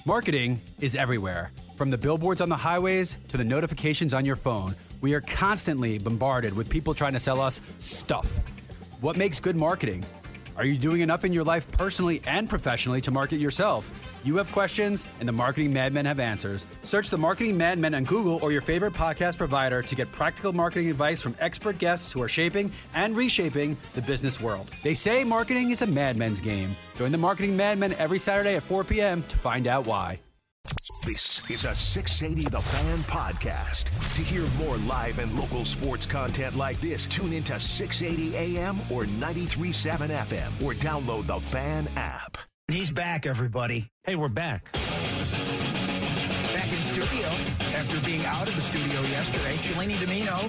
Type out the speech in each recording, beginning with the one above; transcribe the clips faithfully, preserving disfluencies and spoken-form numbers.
Marketing is everywhere. From the billboards on the highways to the notifications on your phone, we are constantly bombarded with people trying to sell us stuff. What makes good marketing? Are you doing enough in your life personally and professionally to market yourself? You have questions, and the Marketing Madmen have answers. Search the Marketing Madmen on Google or your favorite podcast provider to get practical marketing advice from expert guests who are shaping and reshaping the business world. They say marketing is a madmen's game. Join the Marketing Madmen every Saturday at four p.m. to find out why. This is a six eighty The Fan podcast. To hear more live and local sports content like this, tune into six eighty A M or ninety-three point seven F M or download the Fan app. He's back, everybody. Hey, we're back. Back in studio after being out of the studio yesterday. Cellini Domino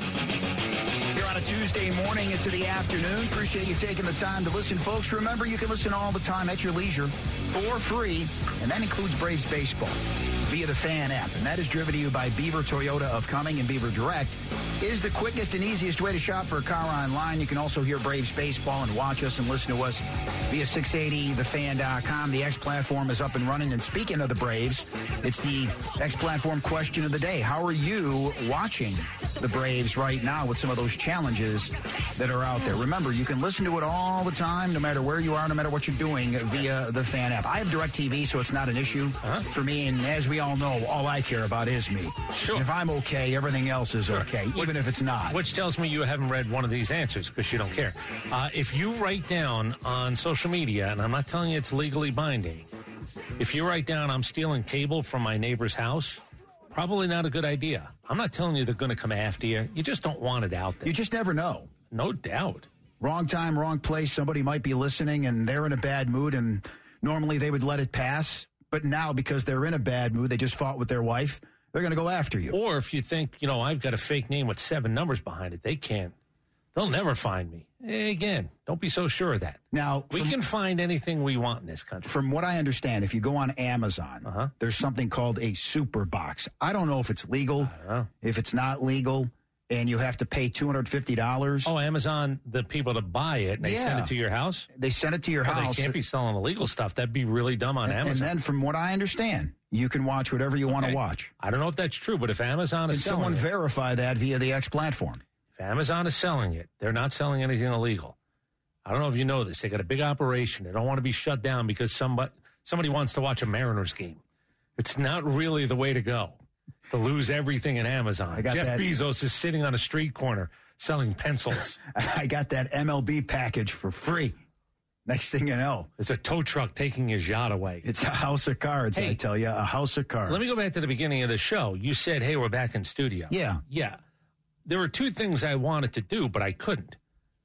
here on a Tuesday morning into the afternoon. Appreciate you taking the time to listen, folks. Remember, you can listen all the time at your leisure for free, and that includes Braves baseball via the Fan app. And that is driven to you by Beaver Toyota of Cumming, and Beaver Direct is the quickest and easiest way to shop for a car online. You can also hear Braves baseball and watch us and listen to us via six eighty the fan dot com. The X platform is up and running. And speaking of the Braves, it's the X platform question of the day. How are you watching the Braves right now with some of those challenges that are out there? Remember, you can listen to it all the time, no matter where you are, no matter what you're doing, via the Fan app. I have DirecTV, so it's not an issue uh-huh. for me. And as we all know, all I care about is me. Sure. If I'm okay, everything else is sure. okay, which, even if it's not. Which tells me you haven't read one of these answers because you don't care. Uh, if you write down on social media, and I'm not telling you it's legally binding, if you write down I'm stealing cable from my neighbor's house, probably not a good idea. I'm not telling you they're going to come after you. You just don't want it out there. You just never know. No doubt. Wrong time, wrong place. Somebody might be listening, and they're in a bad mood, and normally they would let it pass. But now, because they're in a bad mood, they just fought with their wife, they're going to go after you. Or if you think, you know, I've got a fake name with seven numbers behind it, they can't. They'll never find me. Again, don't be so sure of that. Now, we from, can find anything we want in this country. From what I understand, if you go on Amazon, uh-huh. there's something called a super box. I don't know if it's legal, I don't know. if it's not legal, and you have to pay two hundred fifty dollars. Oh, Amazon, the people to buy it, they yeah. send it to your house? They send it to your oh, house. They can't be selling illegal stuff. That'd be really dumb on and, Amazon. And then from what I understand, you can watch whatever you okay. want to watch. I don't know if that's true, but if Amazon is Can selling someone it, verify that via the X platform? If Amazon is selling it, they're not selling anything illegal. I don't know if you know this. They got a big operation. They don't want to be shut down because somebody, somebody wants to watch a Mariners game. It's not really the way to go, to lose everything in Amazon. I got Jeff that. Bezos is sitting on a street corner selling pencils. I got that M L B package for free. Next thing you know, it's a tow truck taking his yacht away. It's a house of cards, hey, I tell you, a house of cards. Let me go back to the beginning of the show. You said, hey, we're back in studio. Yeah. Yeah. There were two things I wanted to do, but I couldn't.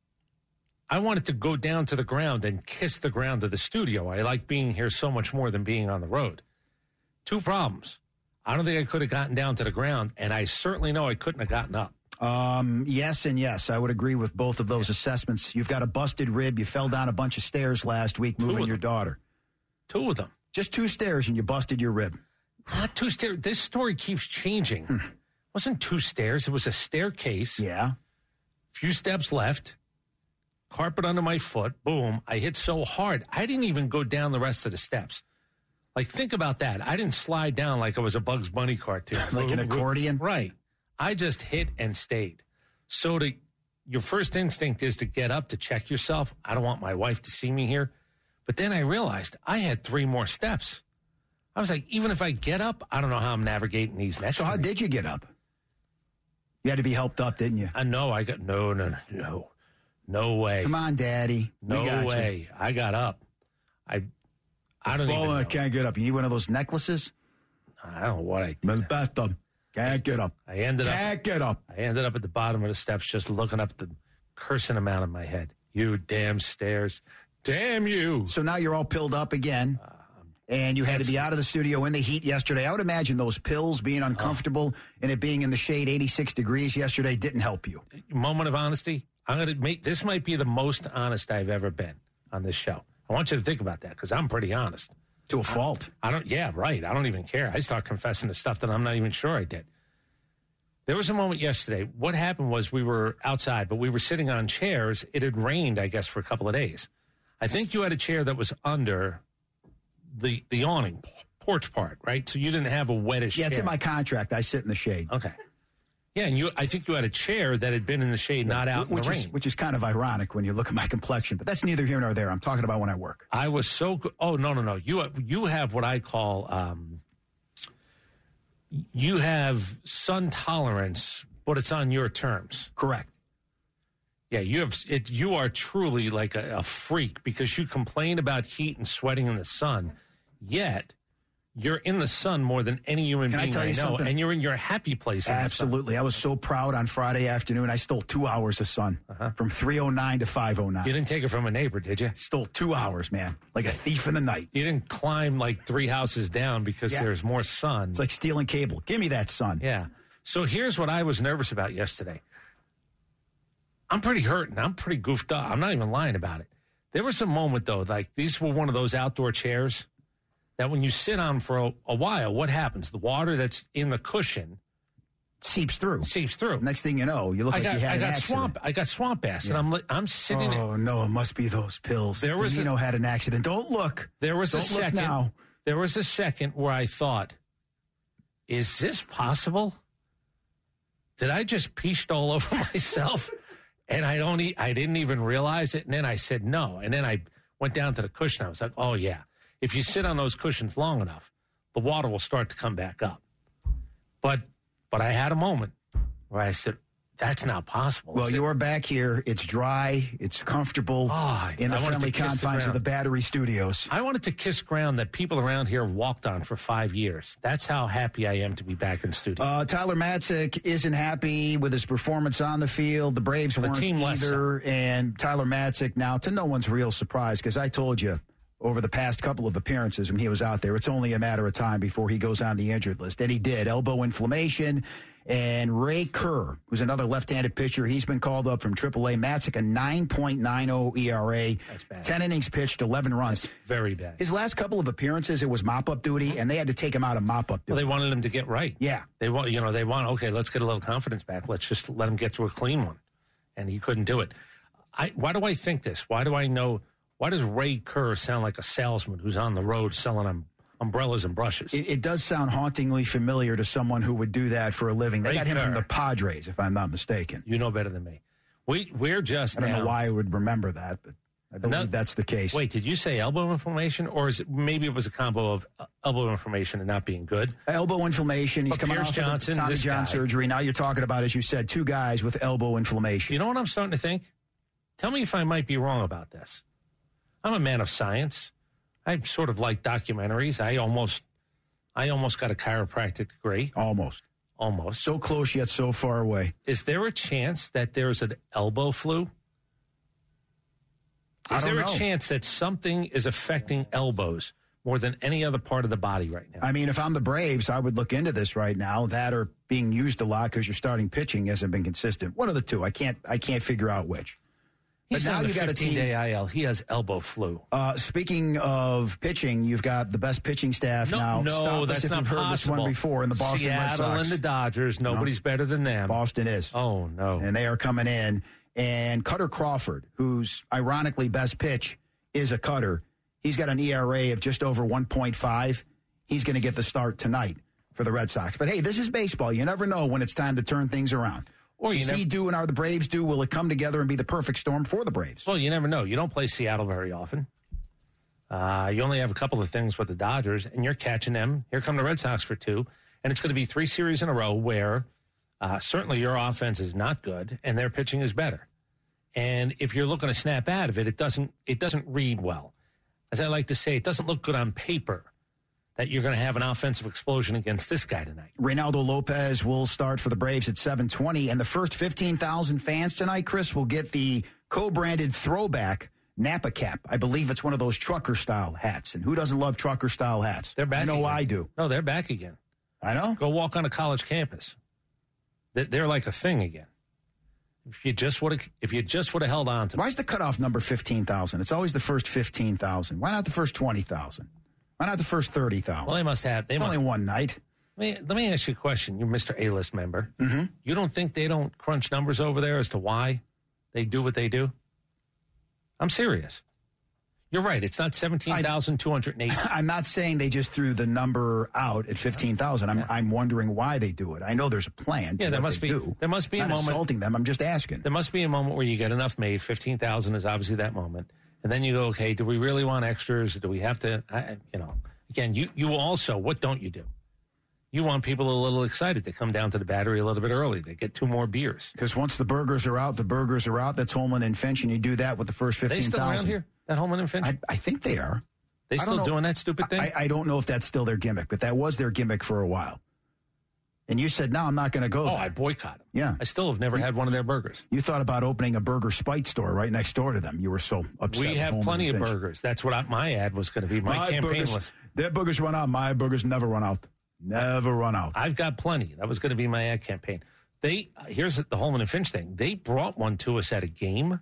I wanted to go down to the ground and kiss the ground of the studio. I like being here so much more than being on the road. Two problems. I don't think I could have gotten down to the ground, and I certainly know I couldn't have gotten up. Um, yes and yes. I would agree with both of those yeah. assessments. You've got a busted rib. You fell down a bunch of stairs last week two moving your daughter. Two of them. Just two stairs, and you busted your rib. Not two stairs. This story keeps changing. Hmm. It wasn't two stairs. It was a staircase. Yeah. Few steps left. Carpet under my foot. Boom. I hit so hard, I didn't even go down the rest of the steps. Like, think about that. I didn't slide down like it was a Bugs Bunny cartoon. Like an accordion? Right. I just hit and stayed. So to, your first instinct is to get up, to check yourself. I don't want my wife to see me here. But then I realized I had three more steps. I was like, even if I get up, I don't know how I'm navigating these next So how three. did you get up? You had to be helped up, didn't you? I know. I got, no, no, no, no. No way. Come on, Daddy. No we got way. You. I got up. I I don't even know. I can't get up. You need one of those necklaces? I don't know what I did. My bathtub. Can't get up. I ended can't up. Can't get up. I ended up at the bottom of the steps just looking up the cursing them out of my head. You damn stairs. Damn you. So now you're all pilled up again. Uh, and you had to be out of the studio in the heat yesterday. I would imagine those pills being uncomfortable uh, and it being in the shade eighty-six degrees yesterday didn't help you. Moment of honesty. I'm going to make this might be the most honest I've ever been on this show. I want you to think about that because I'm pretty honest. To a fault. I, I don't, yeah, right. I don't even care. I start confessing to stuff that I'm not even sure I did. There was a moment yesterday. What happened was we were outside, but we were sitting on chairs. It had rained, I guess, for a couple of days. I think you had a chair that was under the the awning porch part, right? So you didn't have a wettish Yeah, chair. it's in my contract. I sit in the shade. Okay. Yeah, and you, I think you had a chair that had been in the shade, not out in which the is, rain. Which is kind of ironic when you look at my complexion, but that's neither here nor there. I'm talking about when I work. I was so good. Oh, no, no, no. You, you have what I call, um, you have sun tolerance, but it's on your terms. Correct. Yeah, you have. It, you are truly like a, a freak because you complain about heat and sweating in the sun, yet you're in the sun more than any human Can I being tell I, you know, something? and you're in your happy place. In Absolutely. I was so proud on Friday afternoon. I stole two hours of sun Uh-huh. from three oh nine to five oh the sun. You nine. didn't take it from a neighbor, did you? Stole two hours, man, like a thief in the night. You didn't climb like three houses down because Yeah. there's more sun. It's like stealing cable. Give me that sun. Yeah. So here's what I was nervous about yesterday. I'm pretty hurt and I'm pretty goofed up. I'm not even lying about it. There was a moment, though, like these were one of those outdoor chairs that when you sit on for a, a while, what happens? The water that's in the cushion Seeps through. seeps through. Next thing you know, you look I like got, you had I an got accident. swamp. I got swamp ass, and I'm li- I'm sitting. Oh, no, it must be those pills. There was a- Domino had an accident. Don't look. There was Don't a look second. now. There was a second where I thought, "Is this possible? Did I just peached all over myself?" And I don't. E- I didn't even realize it. And then I said no. And then I went down to the cushion. I was like, "Oh yeah, if you sit on those cushions long enough, the water will start to come back up." But but I had a moment where I said, "That's not possible." Well, Is it- you're back here. It's dry. It's comfortable Oh, in the I wanted friendly to kiss the confines of ground. the Battery Studios. I wanted to kiss ground that people around here walked on for five years. That's how happy I am to be back in studio. Uh, Tyler Matzik isn't happy with his performance on the field. The Braves weren't team less either. And Tyler Matzik, now, to no one's real surprise, because I told you over the past couple of appearances when he was out there, it's only a matter of time before he goes on the injured list. And he did. Elbow inflammation. And Ray Kerr, who's another left-handed pitcher, he's been called up from triple A. Matzik, a nine point nine oh E R A. That's bad. ten innings pitched, eleven runs. Very bad. His last couple of appearances, it was mop-up duty, and they had to take him out of mop-up Well, duty. they wanted him to get right. Yeah. They want, you know, they want, okay, let's get a little confidence back. Let's just let him get through a clean one. And he couldn't do it. I, why do I think this? Why do I know, why does Ray Kerr sound like a salesman who's on the road selling um, umbrellas and brushes? It, it does sound hauntingly familiar to someone who would do that for a living. They Ray got him from Kerr. the Padres, if I'm not mistaken. You know better than me. We, we're just I don't now. know why I would remember that, but I believe No- that's the case. Wait, did you say elbow inflammation? Or is it, maybe it was a combo of uh, elbow inflammation and not being good? Elbow inflammation. He's But coming Pierce off Johnson, of the Tommy this John guy. surgery. Now you're talking about, as you said, two guys with elbow inflammation. You know what I'm starting to think? Tell me if I might be wrong about this. I'm a man of science. I sort of like documentaries. I almost, I almost got a chiropractic degree. Almost. Almost. So close yet so far away. Is there a chance that there's an elbow flu? I Is don't there know. a chance that something is affecting elbows more than any other part of the body right now? I mean, if I'm the Braves, I would look into this right now. That or being used a lot because your starting pitching hasn't been consistent. One of the two. I can't. I can't figure out which. He's but now on the you got a team- fifteen-day I L. He has elbow flu. Uh, speaking of pitching, you've got the best pitching staff No, now. no, Stop us that's if not you've heard possible. this one before in the Boston Seattle Red Sox. and the Dodgers. Nobody's better than them. Boston is. Oh no! And they are coming in. And Cutter Crawford, who's ironically best pitch, is a cutter. He's got an E R A of just over one point five. He's going to get the start tonight for the Red Sox. But hey, this is baseball. You never know when it's time to turn things around. Or you Is never, he do and are the Braves do? Will it come together and be the perfect storm for the Braves? well, you never know. You don't play Seattle very often. Uh, you only have a couple of things with the Dodgers, and you're catching them. Here come the Red Sox for two, and it's going to be three series in a row where uh, certainly your offense is not good and their pitching is better. And if you're looking to snap out of it, it doesn't it doesn't read well. As I like to say, it doesn't look good on paper that you're going to have an offensive explosion against this guy tonight. Reynaldo Lopez will start for the Braves at seven twenty, and the first fifteen thousand fans tonight, Chris, will get the co-branded throwback Napa cap. I believe it's one of those trucker-style hats, and who doesn't love trucker-style hats? They're back I know again. I do. No, they're back again. I know. Go walk on a college campus. They- They're like a thing again. If you just would have, if you just would have held on to Why is the cutoff number fifteen thousand? It's always the first fifteen thousand. Why not the first twenty thousand? Why not the first thirty thousand? well, they must have. They It's must. only one night. Let me, let me ask you a question. You're Mister A-list member. Mm-hmm. You don't think they don't crunch numbers over there as to why they do what they do? I'm serious. You're right. It's not seventeen thousand two hundred eight. I'm not saying they just threw the number out at fifteen thousand. I'm, yeah. I'm wondering why they do it. I know there's a plan to yeah, there what must they be, do. There must be I'm a not moment. insulting them. I'm just asking. There must be a moment where you get enough made. fifteen thousand is obviously that moment. And then you go, okay, do we really want extras? Do we have to, I, you know, again, you, you also, what don't you do? You want people a little excited to come down to the Battery a little bit early. They get two more beers. Because once the burgers are out, the burgers are out. That's Holman and Finch, and you do that with the first fifteen thousand. They still around here, that Holman and Finch? I, I think they are. They still doing that stupid thing? I, I don't know if that's still their gimmick, but that was their gimmick for a while. And you said, no, I'm not going to go Oh, there. I boycott them. Yeah. I still have never you, had one of their burgers. You thought about opening a Burger Spite store right next door to them. You were so upset. We have plenty of burgers. That's what I, my ad was going to be. My, my campaign burgers, was. Their burgers run out. My burgers never run out. Never run out. I've got plenty. That was going to be my ad campaign. They Here's the Holman and Finch thing. They brought one to us at a game,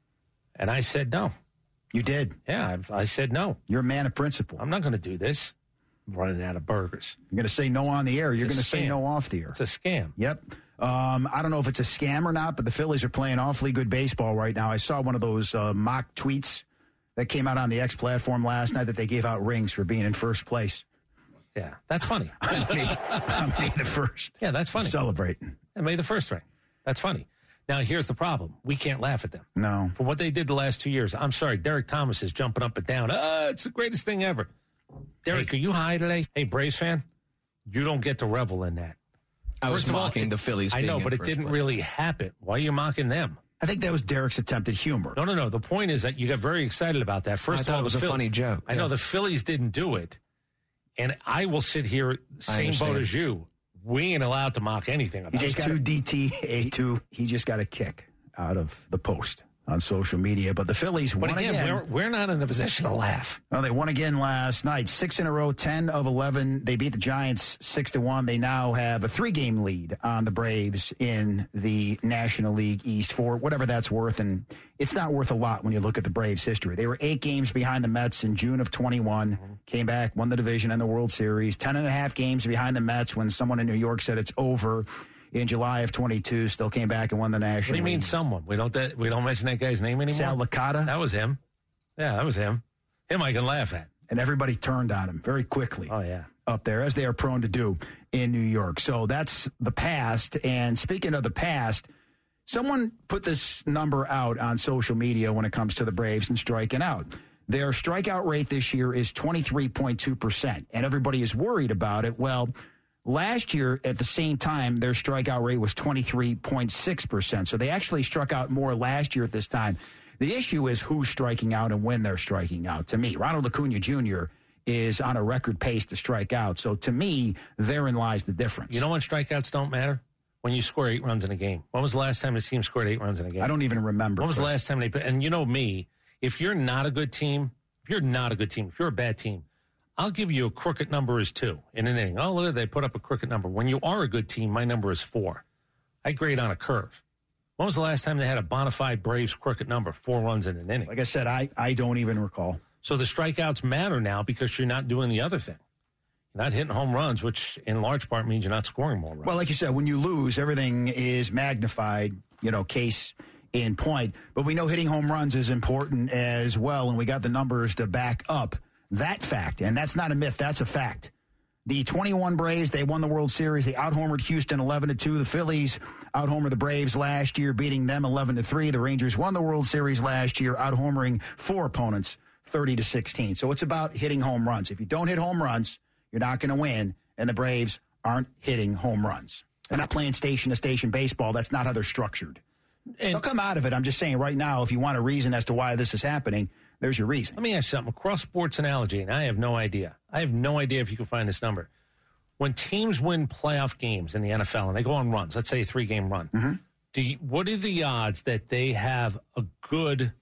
and I said no. You did? Yeah, I, I said no. You're a man of principle. I'm not going to do this. I'm running out of burgers. You're going to say no on the air. You're going to say no off the air. It's a scam. Yep. Um, I don't know if it's a scam or not, but the Phillies are playing awfully good baseball right now. I saw one of those uh, mock tweets that came out on the X platform last night that they gave out rings for being in first place. Yeah, that's funny. I'm May the first. Yeah, that's funny. Celebrating. And May the first ring. That's funny. Now, here's the problem. We can't laugh at them. No. For what they did the last two years. I'm sorry, Derek Thomas is jumping up and down. Oh, it's the greatest thing ever. Derek, hey, are you high today? Hey, Braves fan, you don't get to revel in that. I was First mocking all, the Phillies. I know, but it didn't place. really happen. Why are you mocking them? I think that was Derek's attempt at humor. No, no, no. The point is that you got very excited about that. First I of thought all, it was a Phil- funny joke. I yeah. know the Phillies didn't do it. And I will sit here, same boat as you. We ain't allowed to mock anything about it. He just two D T A two. He just got a kick out of the post on social media. But the Phillies but won again. again. We're, we're not in a position to laugh. Well, they won again last night. Six in a row, ten of eleven. They beat the Giants six to one. They now have a three-game lead on the Braves in the National League East for whatever that's worth. And it's not worth a lot when you look at the Braves' history. They were eight games behind the Mets in June of twenty-one. Mm-hmm. Came back, won the division and the World Series. Ten and a half games behind the Mets when someone in New York said it's over. In July of twenty-two, still came back and won the National League. What do you mean someone? We don't that, we don't mention that guy's name anymore? Sal Licata. That was him. Yeah, that was him. Him I can laugh at. And everybody turned on him very quickly. Oh, yeah. Up there, as they are prone to do in New York. So that's the past. And speaking of the past, someone put this number out on social media when it comes to the Braves and striking out. Their strikeout rate this year is twenty-three point two percent. And everybody is worried about it. Well, last year, at the same time, their strikeout rate was twenty-three point six percent. So they actually struck out more last year at this time. The issue is who's striking out and when they're striking out. To me, Ronald Acuna Junior is on a record pace to strike out. So to me, therein lies the difference. You know when strikeouts don't matter? When you score eight runs in a game. When was the last time the team scored eight runs in a game? I don't even remember. When was Chris. the last time they put, and you know me, if you're not a good team, if you're not a good team, if you're a bad team, I'll give you a crooked number is two in an inning. Oh, look, they put up a crooked number. When you are a good team, my number is four. I grade on a curve. When was the last time they had a bona fide Braves crooked number, four runs in an inning? Like I said, I, I don't even recall. So the strikeouts matter now because you're not doing the other thing. You're not hitting home runs, which in large part means you're not scoring more runs. Well, like you said, when you lose, everything is magnified, you know, case in point. But we know hitting home runs is important as well, and we got the numbers to back up that fact. And that's not a myth. That's a fact. The twenty-one Braves, they won the World Series. They out-homered Houston eleven to two. The Phillies out-homered the Braves last year, beating them eleven to three. The Rangers won the World Series last year, out-homering four opponents thirty to sixteen. So it's about hitting home runs. If you don't hit home runs, you're not going to win, and the Braves aren't hitting home runs. They're not playing station-to-station baseball. That's not how they're structured. And they'll come out of it. I'm just saying right now, if you want a reason as to why this is happening, there's your reason. Let me ask you something. Cross sports analogy, and I have no idea. I have no idea if you can find this number. When teams win playoff games in the N F L and they go on runs, let's say a three-game run, mm-hmm. do you, what are the odds that they have a good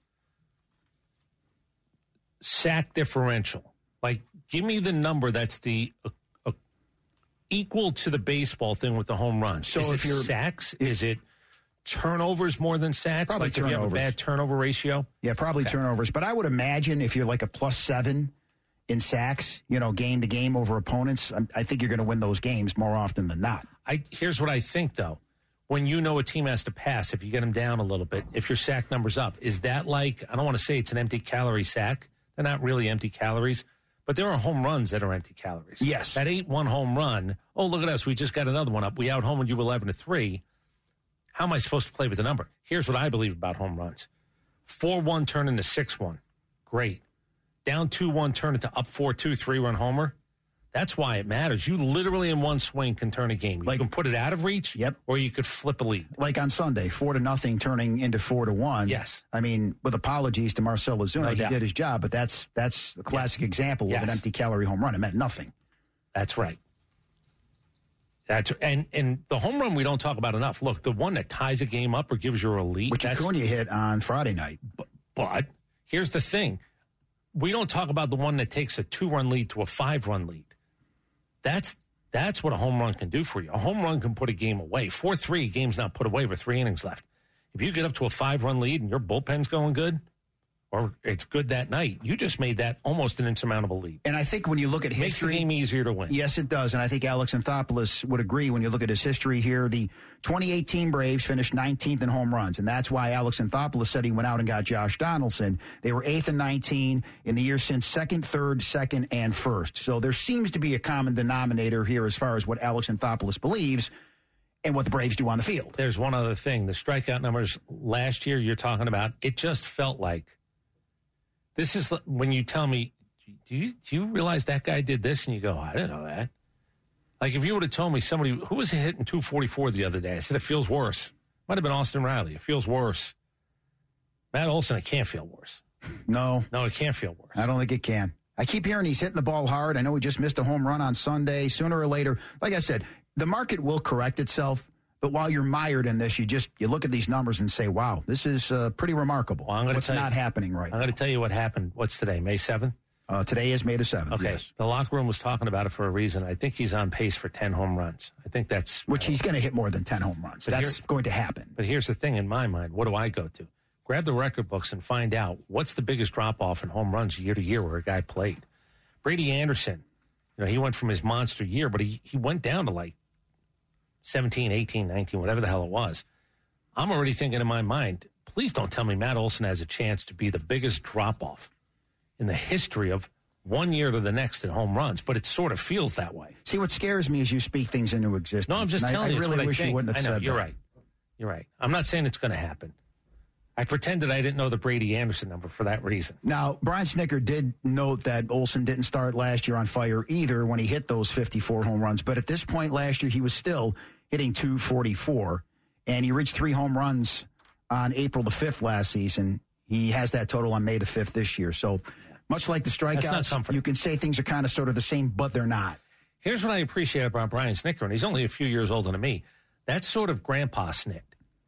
sack differential? Like, give me the number that's the uh, uh, equal to the baseball thing with the home runs. So is if it you're sacks? Is it turnovers more than sacks? Probably like turnovers. If you have a bad turnover ratio? Yeah, probably okay. turnovers. But I would imagine if you're like a plus seven in sacks, you know, game to game over opponents, I think you're going to win those games more often than not. I Here's what I think, though. When you know a team has to pass, if you get them down a little bit, if your sack number's up, is that like, I don't want to say it's an empty calorie sack. They're not really empty calories, but there are home runs that are empty calories. Yes. That eight one home run, oh, look at us. We just got another one up. We out-homered you eleven to three. How am I supposed to play with the number? Here's what I believe about home runs. four one turn into six one. Great. Down two one turn into up four two, three-run homer. That's why it matters. You literally in one swing can turn a game. You like, can put it out of reach, yep, or you could flip a lead. Like on Sunday, four to nothing turning into four to one. Yes. I mean, with apologies to Marcell Ozuna, No he doubt. did his job, but that's that's a classic yes. example yes. of an empty calorie home run. It meant nothing. That's right. That's and and the home run we don't talk about enough. Look, the one that ties a game up or gives you a lead, Which Acuna hit on Friday night. But, but here's the thing: we don't talk about the one that takes a two-run lead to a five-run lead. That's that's what a home run can do for you. A home run can put a game away. four three, game's not put away with three innings left. If you get up to a five-run lead and your bullpen's going good, or it's good that night, you just made that almost an insurmountable lead. And I think when you look at history, makes the game easier to win. Yes, it does. And I think Alex Anthopoulos would agree when you look at his history here. The twenty eighteen Braves finished nineteenth in home runs, and that's why Alex Anthopoulos said he went out and got Josh Donaldson. They were eighth and nineteen in the year since, second, third, second, and first. So there seems to be a common denominator here as far as what Alex Anthopoulos believes and what the Braves do on the field. There's one other thing. The strikeout numbers last year you're talking about, it just felt like, this is when you tell me, do you, do you realize that guy did this? And you go, I didn't know that. Like if you would have told me somebody, who was hitting two forty-four the other day? I said, it feels worse. Might have been Austin Riley. It feels worse. Matt Olson, it can't feel worse. No. No, it can't feel worse. I don't think it can. I keep hearing he's hitting the ball hard. I know he just missed a home run on Sunday. Sooner or later, like I said, the market will correct itself. But while you're mired in this, you just you look at these numbers and say, wow, this is uh, pretty remarkable. Well, I'm gonna What's tell not you, happening right I'm now? going to tell you what happened. What's today, May seventh? Uh, today is May the seventh, Okay. yes. The locker room was talking about it for a reason. I think he's on pace for ten home runs. I think that's... Which he's going to hit more than ten home runs. But That's here- going to happen. But here's the thing in my mind. What do I go to? Grab the record books and find out what's the biggest drop-off in home runs year to year where a guy played. Brady Anderson, you know, he went from his monster year, but he, he went down to like seventeen, eighteen, nineteen, whatever the hell it was. I'm already thinking in my mind, please don't tell me Matt Olson has a chance to be the biggest drop-off in the history of one year to the next in home runs, but it sort of feels that way. See, what scares me is you speak things into existence. No, I'm just And I- telling I, you. it's really what wish I think. you wouldn't have I know, said you're that. right. You're right. I'm not saying it's going to happen. I pretended I didn't know the Brady Anderson number for that reason. Now, Brian Snitker did note that Olson didn't start last year on fire either when he hit those fifty-four home runs. But at this point last year, he was still hitting two forty-four, and he reached three home runs on April the fifth last season. He has that total on May the fifth this year. So much like the That's not strikeouts, comforting. you can say things are kind of sort of the same, but they're not. Here's what I appreciate about Brian Snitker, and he's only a few years older than me. That's sort of grandpa snit.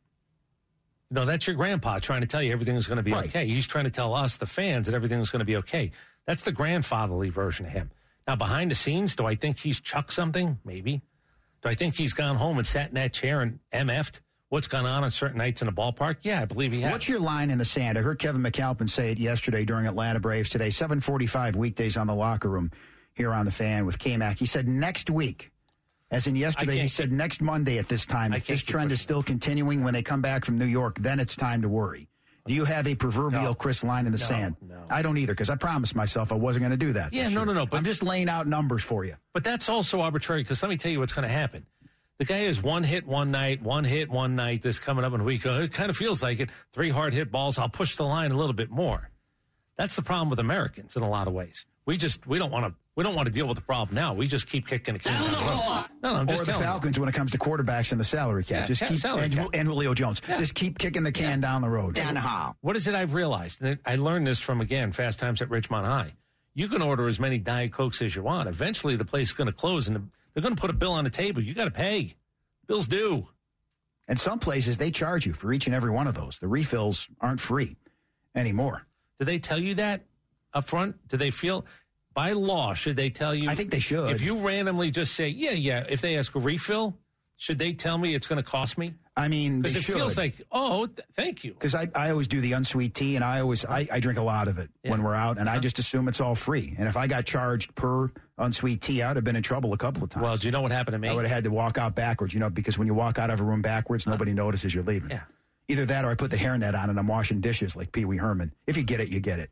You know, that's your grandpa trying to tell you everything's going to be Right. okay. He's trying to tell us, the fans, that everything's going to be okay. That's the grandfatherly version of him. Now, behind the scenes, do I think he's chucked something? Maybe. Do I think he's gone home and sat in that chair and M F'd what's gone on on certain nights in the ballpark? Yeah, I believe he has. What's your line in the sand? I heard Kevin McAlpin say it yesterday during Atlanta Braves Today, seven forty-five weekdays on the locker room here on the Fan with K-Mac. He said next week, as in yesterday, he can't said next Monday at this time, I if can't this keep trend is pushing. still continuing when they come back from New York, then it's time to worry. Do you have a proverbial No. Chris line in the No, sand? no. I don't either, because I promised myself I wasn't going to do that. Yeah, this no, year. no, no, but- I'm just laying out numbers for you. But that's also arbitrary, because let me tell you what's going to happen. The guy has one hit one night, one hit one night, this coming up in a week. Uh, It kind of feels like it. Three hard hit balls. I'll push the line a little bit more. That's the problem with Americans in a lot of ways. We just, we don't want to, we don't want to deal with the problem now. We just keep kicking the can down the road. No, no, I'm Or just the telling you. Falcons when it comes to quarterbacks and the salary cap. Yeah, just ca- keep salary and, cap. and Julio Jones. Just keep kicking the can down the road. What is it I've realized? And I learned this from, again, Fast Times at Ridgemont High. You can order as many Diet Cokes as you want. Eventually, the place is going to close, and they're going to put a bill on the table. You got to pay. Bills due. And some places, they charge you for each and every one of those. The refills aren't free anymore. Do they tell you that up front? Do they feel, by law, should they tell you? I think they should. If you randomly just say, yeah, yeah, if they ask a refill, should they tell me it's going to cost me? I mean, they Because it should. feels like, oh, th- thank you. Because I, I always do the unsweet tea, and I always I, I drink a lot of it Yeah. when we're out, and Uh-huh. I just assume it's all free. And if I got charged per unsweet tea, I'd have been in trouble a couple of times. Well, do you know what happened to me? I would have had to walk out backwards, you know, because when you walk out of a room backwards, nobody notices you're leaving. Yeah. Either that or I put the hairnet on and I'm washing dishes like Pee Wee Herman. If you get it, you get it.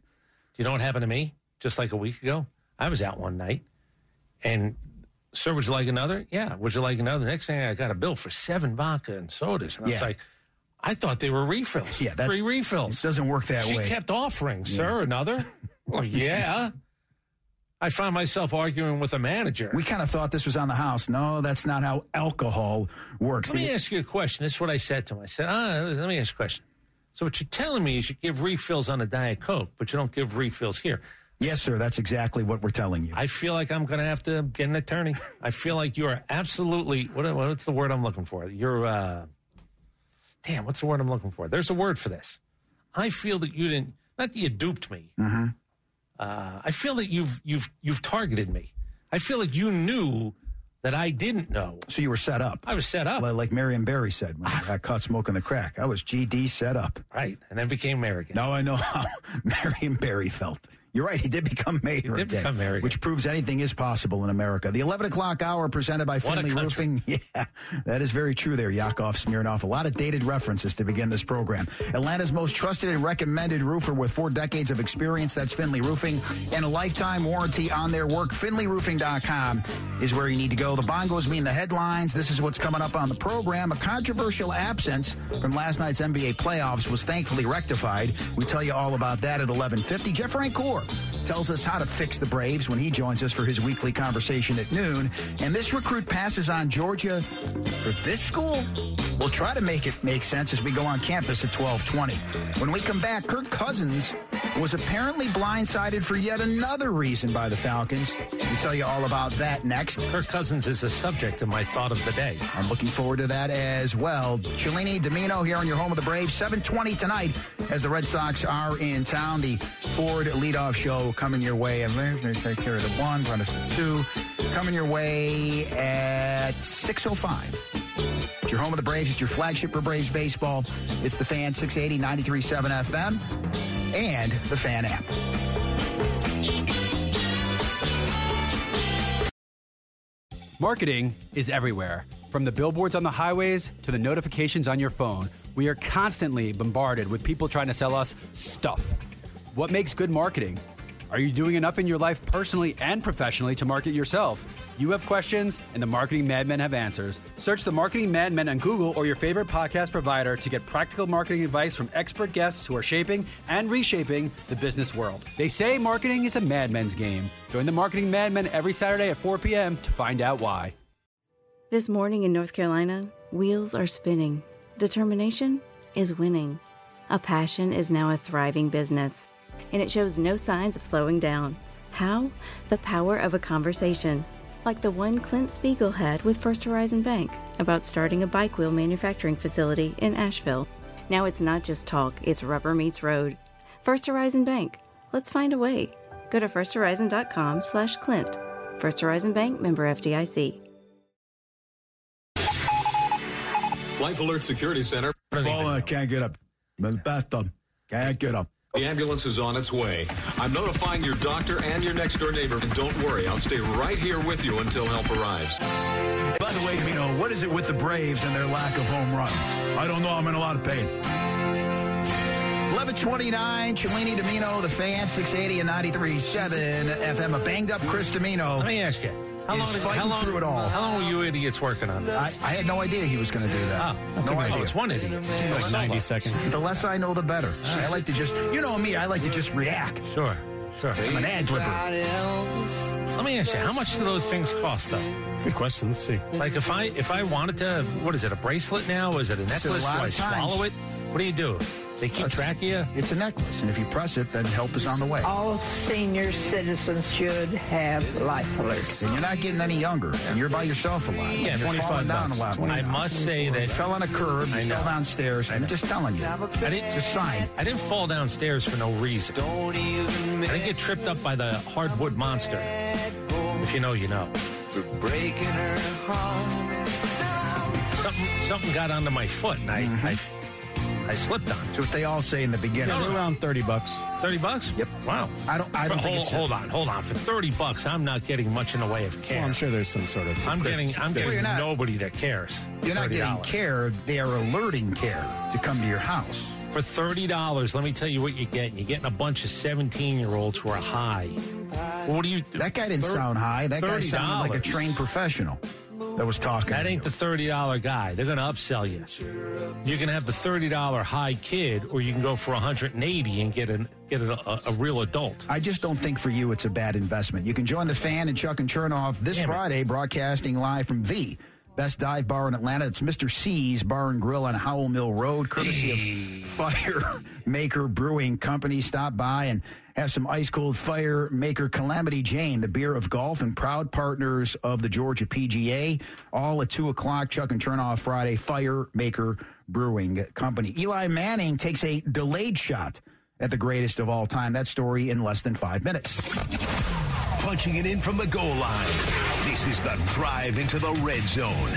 you know what happened to me just like a week ago? I was out one night, and, sir, would you like another? Yeah, would you like another? The next thing, I got a bill for seven vodka and sodas. And I Yeah. was like, I thought they were refills. Yeah, that- Free refills. It doesn't work that she way. She kept offering, sir, another? Well, yeah. I found myself arguing with a manager. We kind of thought this was on the house. No, that's not how alcohol works. Let me The- ask you a question. This is what I said to him. I said, ah, let me ask you a question. So what you're telling me is you give refills on a Diet Coke, but you don't give refills here. Yes, sir. That's exactly what we're telling you. I feel like I'm going to have to get an attorney. I feel like you are absolutely, what, what's the word I'm looking for? You're, uh, damn, what's the word I'm looking for? There's a word for this. I feel that you didn't, not that you duped me. Mm-hmm. Uh, I feel that you've, you've, you've targeted me. I feel like you knew that I didn't know. So you were set up. I was set up. Like, like Marion Barry said when he got caught smoking the crack. I was G D set up. Right. And then became mayor again. Now I know how Marion Barry felt. You're right. He did become mayor. He did again, become mayor again. which proves anything is possible in America. The eleven o'clock hour presented by What a Finley country. Roofing. Yeah, that is very true there, Yakov Smirnoff. A lot of dated references to begin this program. Atlanta's most trusted and recommended roofer with four decades of experience. That's Finley Roofing. And a lifetime warranty on their work. Finley Roofing dot com is where you need to go. The bongos mean the headlines. This is what's coming up on the program. A controversial absence from last night's N B A playoffs was thankfully rectified. We tell you all about that at eleven fifty. Jeff Rancourt tells us how to fix the Braves when he joins us for his weekly conversation at noon. And this recruit passes on Georgia for this school. We'll try to make it make sense as we go on campus at twelve twenty. When we come back, Kirk Cousins was apparently blindsided for yet another reason by the Falcons. We'll tell you all about that next. Kirk Cousins is the subject of my thought of the day. I'm looking forward to that as well. Cellini, Domino here on your home of the Braves. seven twenty tonight as the Red Sox are in town. The Ford leadoff show coming your way. And we're going to take care of the one, run us the two. Coming your way at six oh five. It's your home of the Braves. It's your flagship for Braves baseball. It's the Fan, six eighty, ninety-three point seven F M, and the Fan app. Marketing is everywhere. From the billboards on the highways to the notifications on your phone, we are constantly bombarded with people trying to sell us stuff. What makes good marketing? Are you doing enough in your life personally and professionally to market yourself? You have questions, and the Marketing Madmen have answers. Search the Marketing Madmen on Google or your favorite podcast provider to get practical marketing advice from expert guests who are shaping and reshaping the business world. They say marketing is a madman's game. Join the Marketing Madmen every Saturday at four p.m. to find out why. This morning in North Carolina, wheels are spinning. Determination is winning. A passion is now a thriving business, and it shows no signs of slowing down. How? The power of a conversation, like the one Clint Spiegel had with First Horizon Bank about starting a bike wheel manufacturing facility in Asheville. Now it's not just talk, it's rubber meets road. First Horizon Bank. Let's find a way. Go to firsthorizon.com slash Clint. First Horizon Bank, member F D I C. Life Alert Security Center. Falling, I can't get up. I'm in the bathtub. Can't get up. The ambulance is on its way. I'm notifying your doctor and your next door neighbor. And don't worry, I'll stay right here with you until help arrives. By the way, you know, what is it with the Braves and their lack of home runs? I don't know. I'm in a lot of pain. eleven twenty-nine, Cellini, Domino, the Fan, six eighty and ninety-three point seven F M. A banged up Chris Domino. Let me ask you. How He's long, did- fighting how long through it all. How long were you idiots working on this? I, I had no idea he was going to do that. Oh, no idea. Oh, it's one idiot. Like ninety seconds. The less I know, the better. I like to just, you know me, I like to just react. Sure, sure. I'm an ad-libber. Let me ask you, how much do those things cost, though? Good question. Let's see. Like, if I if I wanted to, what is it, a bracelet now? Is it a It's a necklace? lot Do I of times. swallow it? What do you do? They keep It's- track of you? It's a necklace, and if you press it, then help is on the way. All senior citizens should have Life Alert. And you're not getting any younger, and you're by yourself a lot. Yeah, you're twenty-five falling down a lot. I must say that You fell on a curb, you I know. fell downstairs. I'm just telling you. I didn't, It's a sign. I didn't fall downstairs for no reason. I didn't get tripped up by the hardwood monster. If you know, you know. Something, something got onto my foot, and I, Mm-hmm. I, I slipped on it. It's what they all say in the beginning. Yeah, they're around thirty bucks. thirty bucks? Yep. Wow. I don't. I don't But think hold, it's. hold on, hold on. For thirty bucks, I'm not getting much in the way of care. Well, I'm sure there's some sort of. I'm getting, I'm Well, getting you're not- nobody that cares. You're not thirty getting dollars. care. They are alerting care to come to your house. For thirty dollars, let me tell you what you're getting. You're getting a bunch of seventeen-year-olds who are high. Well, what do you? That guy didn't thir- sound high. That guy sounded like a thirty dollars. trained professional that was talking. That to ain't you. the thirty dollars guy. They're going to upsell you. You can have the thirty dollars high kid, or you can go for one hundred eighty dollars and get, an, get a, a, a real adult. I just don't think for you it's a bad investment. You can join the Fan and Chuck and Chernoff this Damn it. Friday, broadcasting live from the best dive bar in Atlanta. It's Mister C's Bar and Grill on Howell Mill Road, courtesy of Fire Maker Brewing Company. Stop by and have some ice-cold Fire Maker Calamity Jane, the beer of golf, and proud partners of the Georgia P G A. All at two o'clock, Chuck and Chernoff Friday, Fire Maker Brewing Company. Eli Manning takes a delayed shot at the greatest of all time. That story in less than five minutes. Punching it in from the goal line. This is the drive into the red zone.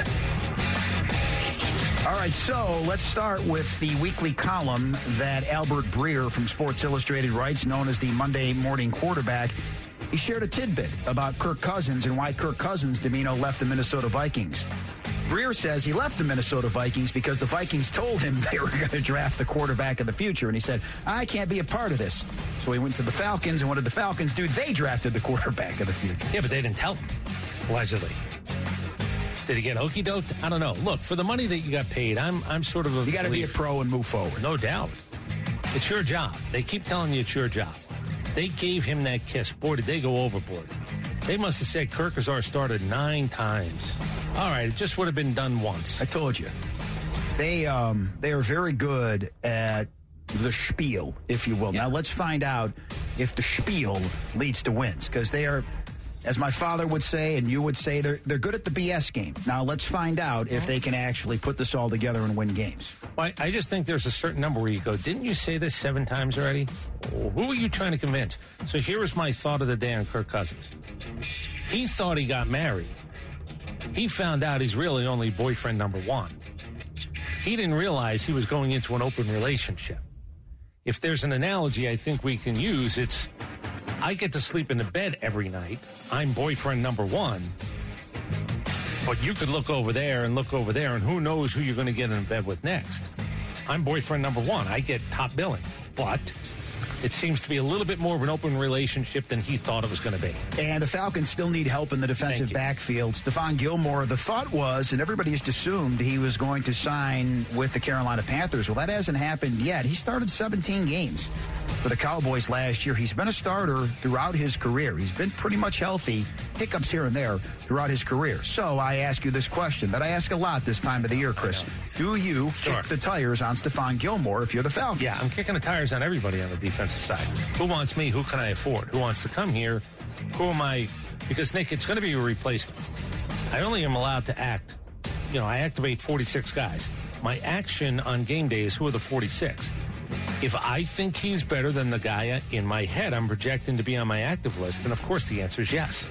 All right, so let's start with the weekly column that Albert Breer from Sports Illustrated writes, known as the Monday Morning Quarterback. He shared a tidbit about Kirk Cousins and why Kirk Cousins, Domino, left the Minnesota Vikings. Breer says he left the Minnesota Vikings because the Vikings told him they were going to draft the quarterback of the future. And he said, I can't be a part of this. So he went to the Falcons, and what did the Falcons do? They drafted the quarterback of the future. Yeah, but they didn't tell him, allegedly. Did he get okey doked? I don't know. Look, for the money that you got paid, I'm I'm sort of a You got to be a belief- pro and move forward. No doubt. It's your job. They keep telling you it's your job. They gave him that kiss. Boy, did they go overboard. They must have said Kirk is our starter nine times. All right, it just would have been done once. I told you. They um they are very good at the spiel, if you will. Yeah. Now let's find out if the spiel leads to wins, because they are, as my father would say and you would say, they're they're good at the B S game. Now let's find out if they can actually put this all together and win games. I, I just think there's a certain number where you go, didn't you say this seven times already? Oh, who are you trying to convince? So here is my thought of the day on Kirk Cousins. He thought he got married. He found out he's really only boyfriend number one. He didn't realize he was going into an open relationship. If there's an analogy I think we can use, it's I get to sleep in the bed every night. I'm boyfriend number one. But you could look over there and look over there, and who knows who you're going to get in bed with next. I'm boyfriend number one. I get top billing. But it seems to be a little bit more of an open relationship than he thought it was going to be. And the Falcons still need help in the defensive Thank you. backfield. Stephon Gilmore, the thought was, and everybody just assumed he was going to sign with the Carolina Panthers. Well, that hasn't happened yet. He started seventeen games for the Cowboys last year. He's been a starter throughout his career. He's been pretty much healthy, hiccups here and there throughout his career. So I ask you this question that I ask a lot this time of the year, Chris. Do you Sure. kick the tires on Stephon Gilmore if you're the Falcons? Yeah, I'm kicking the tires on everybody on the defensive side. Who wants me? Who can I afford? Who wants to come here? Who am I? Because, Nick, it's going to be a replacement. I only am allowed to act. You know, I activate forty-six guys. My action on game day is who are the forty-six. If I think he's better than the guy in my head I'm projecting to be on my active list, then of course the answer is yes.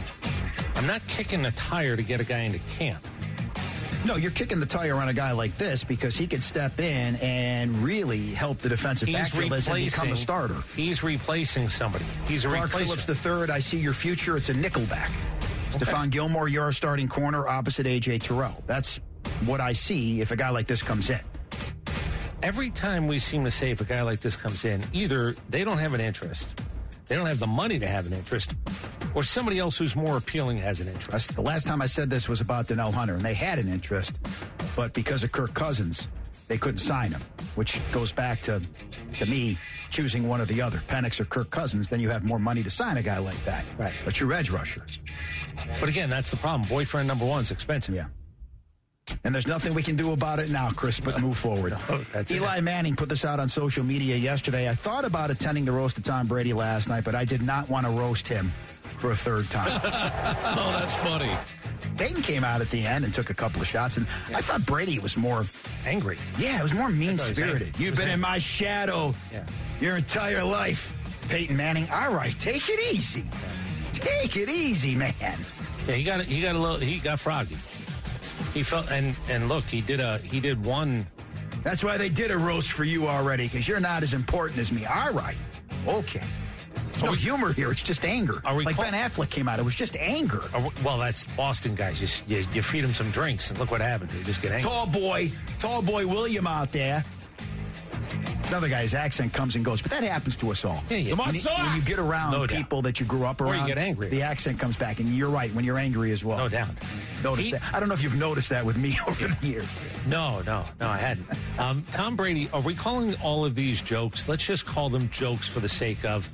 I'm not kicking the tire to get a guy into camp. No, you're kicking the tire on a guy like this because he could step in and really help the defensive He's backfield as and become a starter. He's replacing somebody. He's a Clark replacement. Phillips the third, I see your future. It's a nickelback. Okay. Stephon Gilmore, you're a starting corner opposite A J Terrell. That's what I see if a guy like this comes in. Every time we seem to say if a guy like this comes in, either they don't have an interest, they don't have the money to have an interest, or somebody else who's more appealing has an interest. That's, the last time I said this was about Donnell Hunter, and they had an interest, but because of Kirk Cousins, they couldn't sign him, which goes back to, to me choosing one or the other, Penix or Kirk Cousins. Then you have more money to sign a guy like that. Right. A true edge rusher. But again, that's the problem. Boyfriend number one is expensive. Yeah. And there's nothing we can do about it now, Chris, but move forward. No, that's Eli it. Manning put this out on social media yesterday. I thought about attending the roast of Tom Brady last night, but I did not want to roast him for a third time. Oh, that's funny. Dayton came out at the end and took a couple of shots, and I thought Brady was more Angry. Yeah, it was more mean-spirited. angry. You've been in my shadow Yeah. your entire life, Peyton Manning. All right, take it easy. Take it easy, man. Yeah, he got he got a little he got froggy. He felt and and look, he did a he did one. That's why they did a roast for you already, because you're not as important as me. All right. Okay. There's no we- humor here. It's just anger. Are we like call- Ben Affleck came out. It was just anger. Or, well, that's Boston guys. You, you you feed them some drinks and look what happens. They just get angry. Tall boy, tall boy William out there. Another guy's accent comes and goes, but that happens to us all. Yeah, yeah. When, you, when you get around No people doubt. that you grew up Or around, you get angry. the accent comes back, and you're right, when you're angry as well. No doubt. Notice He- that. I don't know if you've noticed that with me over the years. No, no, no, I hadn't. Um, Tom Brady, are we calling all of these jokes? Let's just call them jokes for the sake of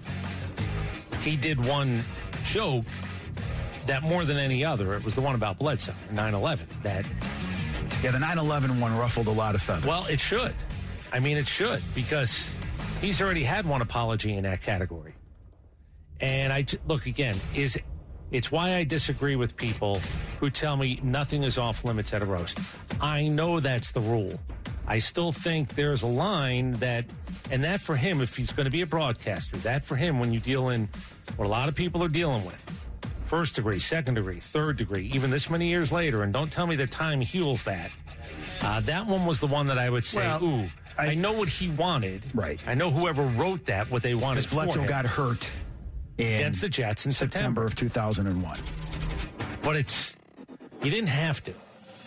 he did one joke that more than any other, it was the one about Bledsoe, nine eleven. That, Yeah, the nine eleven one ruffled a lot of feathers. well, it should. I mean, it should, because he's already had one apology in that category. And I, look, again, is it's why I disagree with people who tell me nothing is off limits at a roast. I know that's the rule. I still think there's a line that, and that for him, if he's going to be a broadcaster, that for him, when you deal in what a lot of people are dealing with, first degree, second degree, third degree, even this many years later, and don't tell me that time heals that. Uh, that one was the one that I would say, Well, ooh, I, I- know what he wanted. Right. I know whoever wrote that, what they wanted Because Bledsoe for him. got hurt in Against the Jets in September September. of two thousand one. But it's, you didn't have to.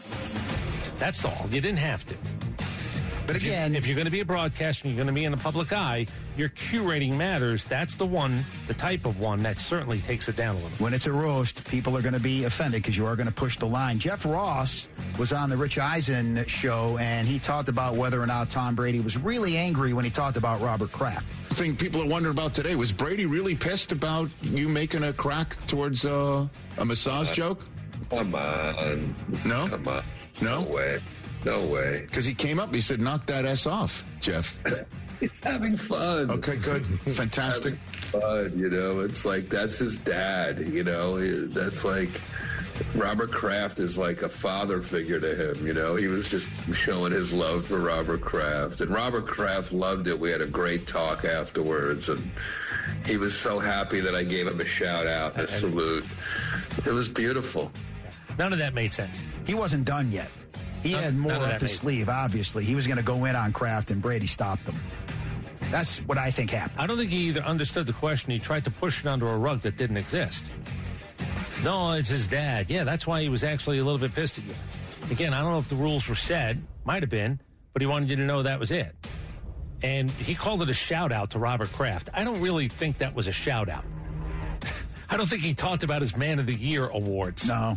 That's all. You didn't have to. But If you- again, if you're going to be a broadcaster and you're going to be in the public eye, your cue rating matters. That's the one, the type of one that certainly takes it down a little. when it's a roast, people are going to be offended because you are going to push the line. Jeff Ross was on the Rich Eisen show, and he talked about whether or not Tom Brady was really angry when he talked about Robert Kraft. The thing people are wondering about today, was Brady really pissed about you making a crack towards uh, a massage joke? Come on. No? Come on. No? No way. No way. Because he came up, he said, knock that S off, Jeff. He's having fun. Okay, good. Fantastic. Having fun, you know. It's like, that's his dad, you know. That's like, Robert Kraft is like a father figure to him, you know. He was just showing his love for Robert Kraft. And Robert Kraft loved it. We had a great talk afterwards. And he was so happy that I gave him a shout out and a salute. It was beautiful. None of that made sense. He wasn't done yet. He None- had more none of up that his made- sleeve, obviously. He was going to go in on Kraft, and Brady stopped him. That's what I think happened. I don't think he either understood the question. He tried to push it under a rug that didn't exist. No, it's his dad. Yeah, that's why he was actually a little bit pissed at you. Again, I don't know if the rules were said. Might have been, but he wanted you to know that was it. And he called it a shout out to Robert Kraft. I don't really think that was a shout out. I don't think he talked about his Man of the Year awards. No.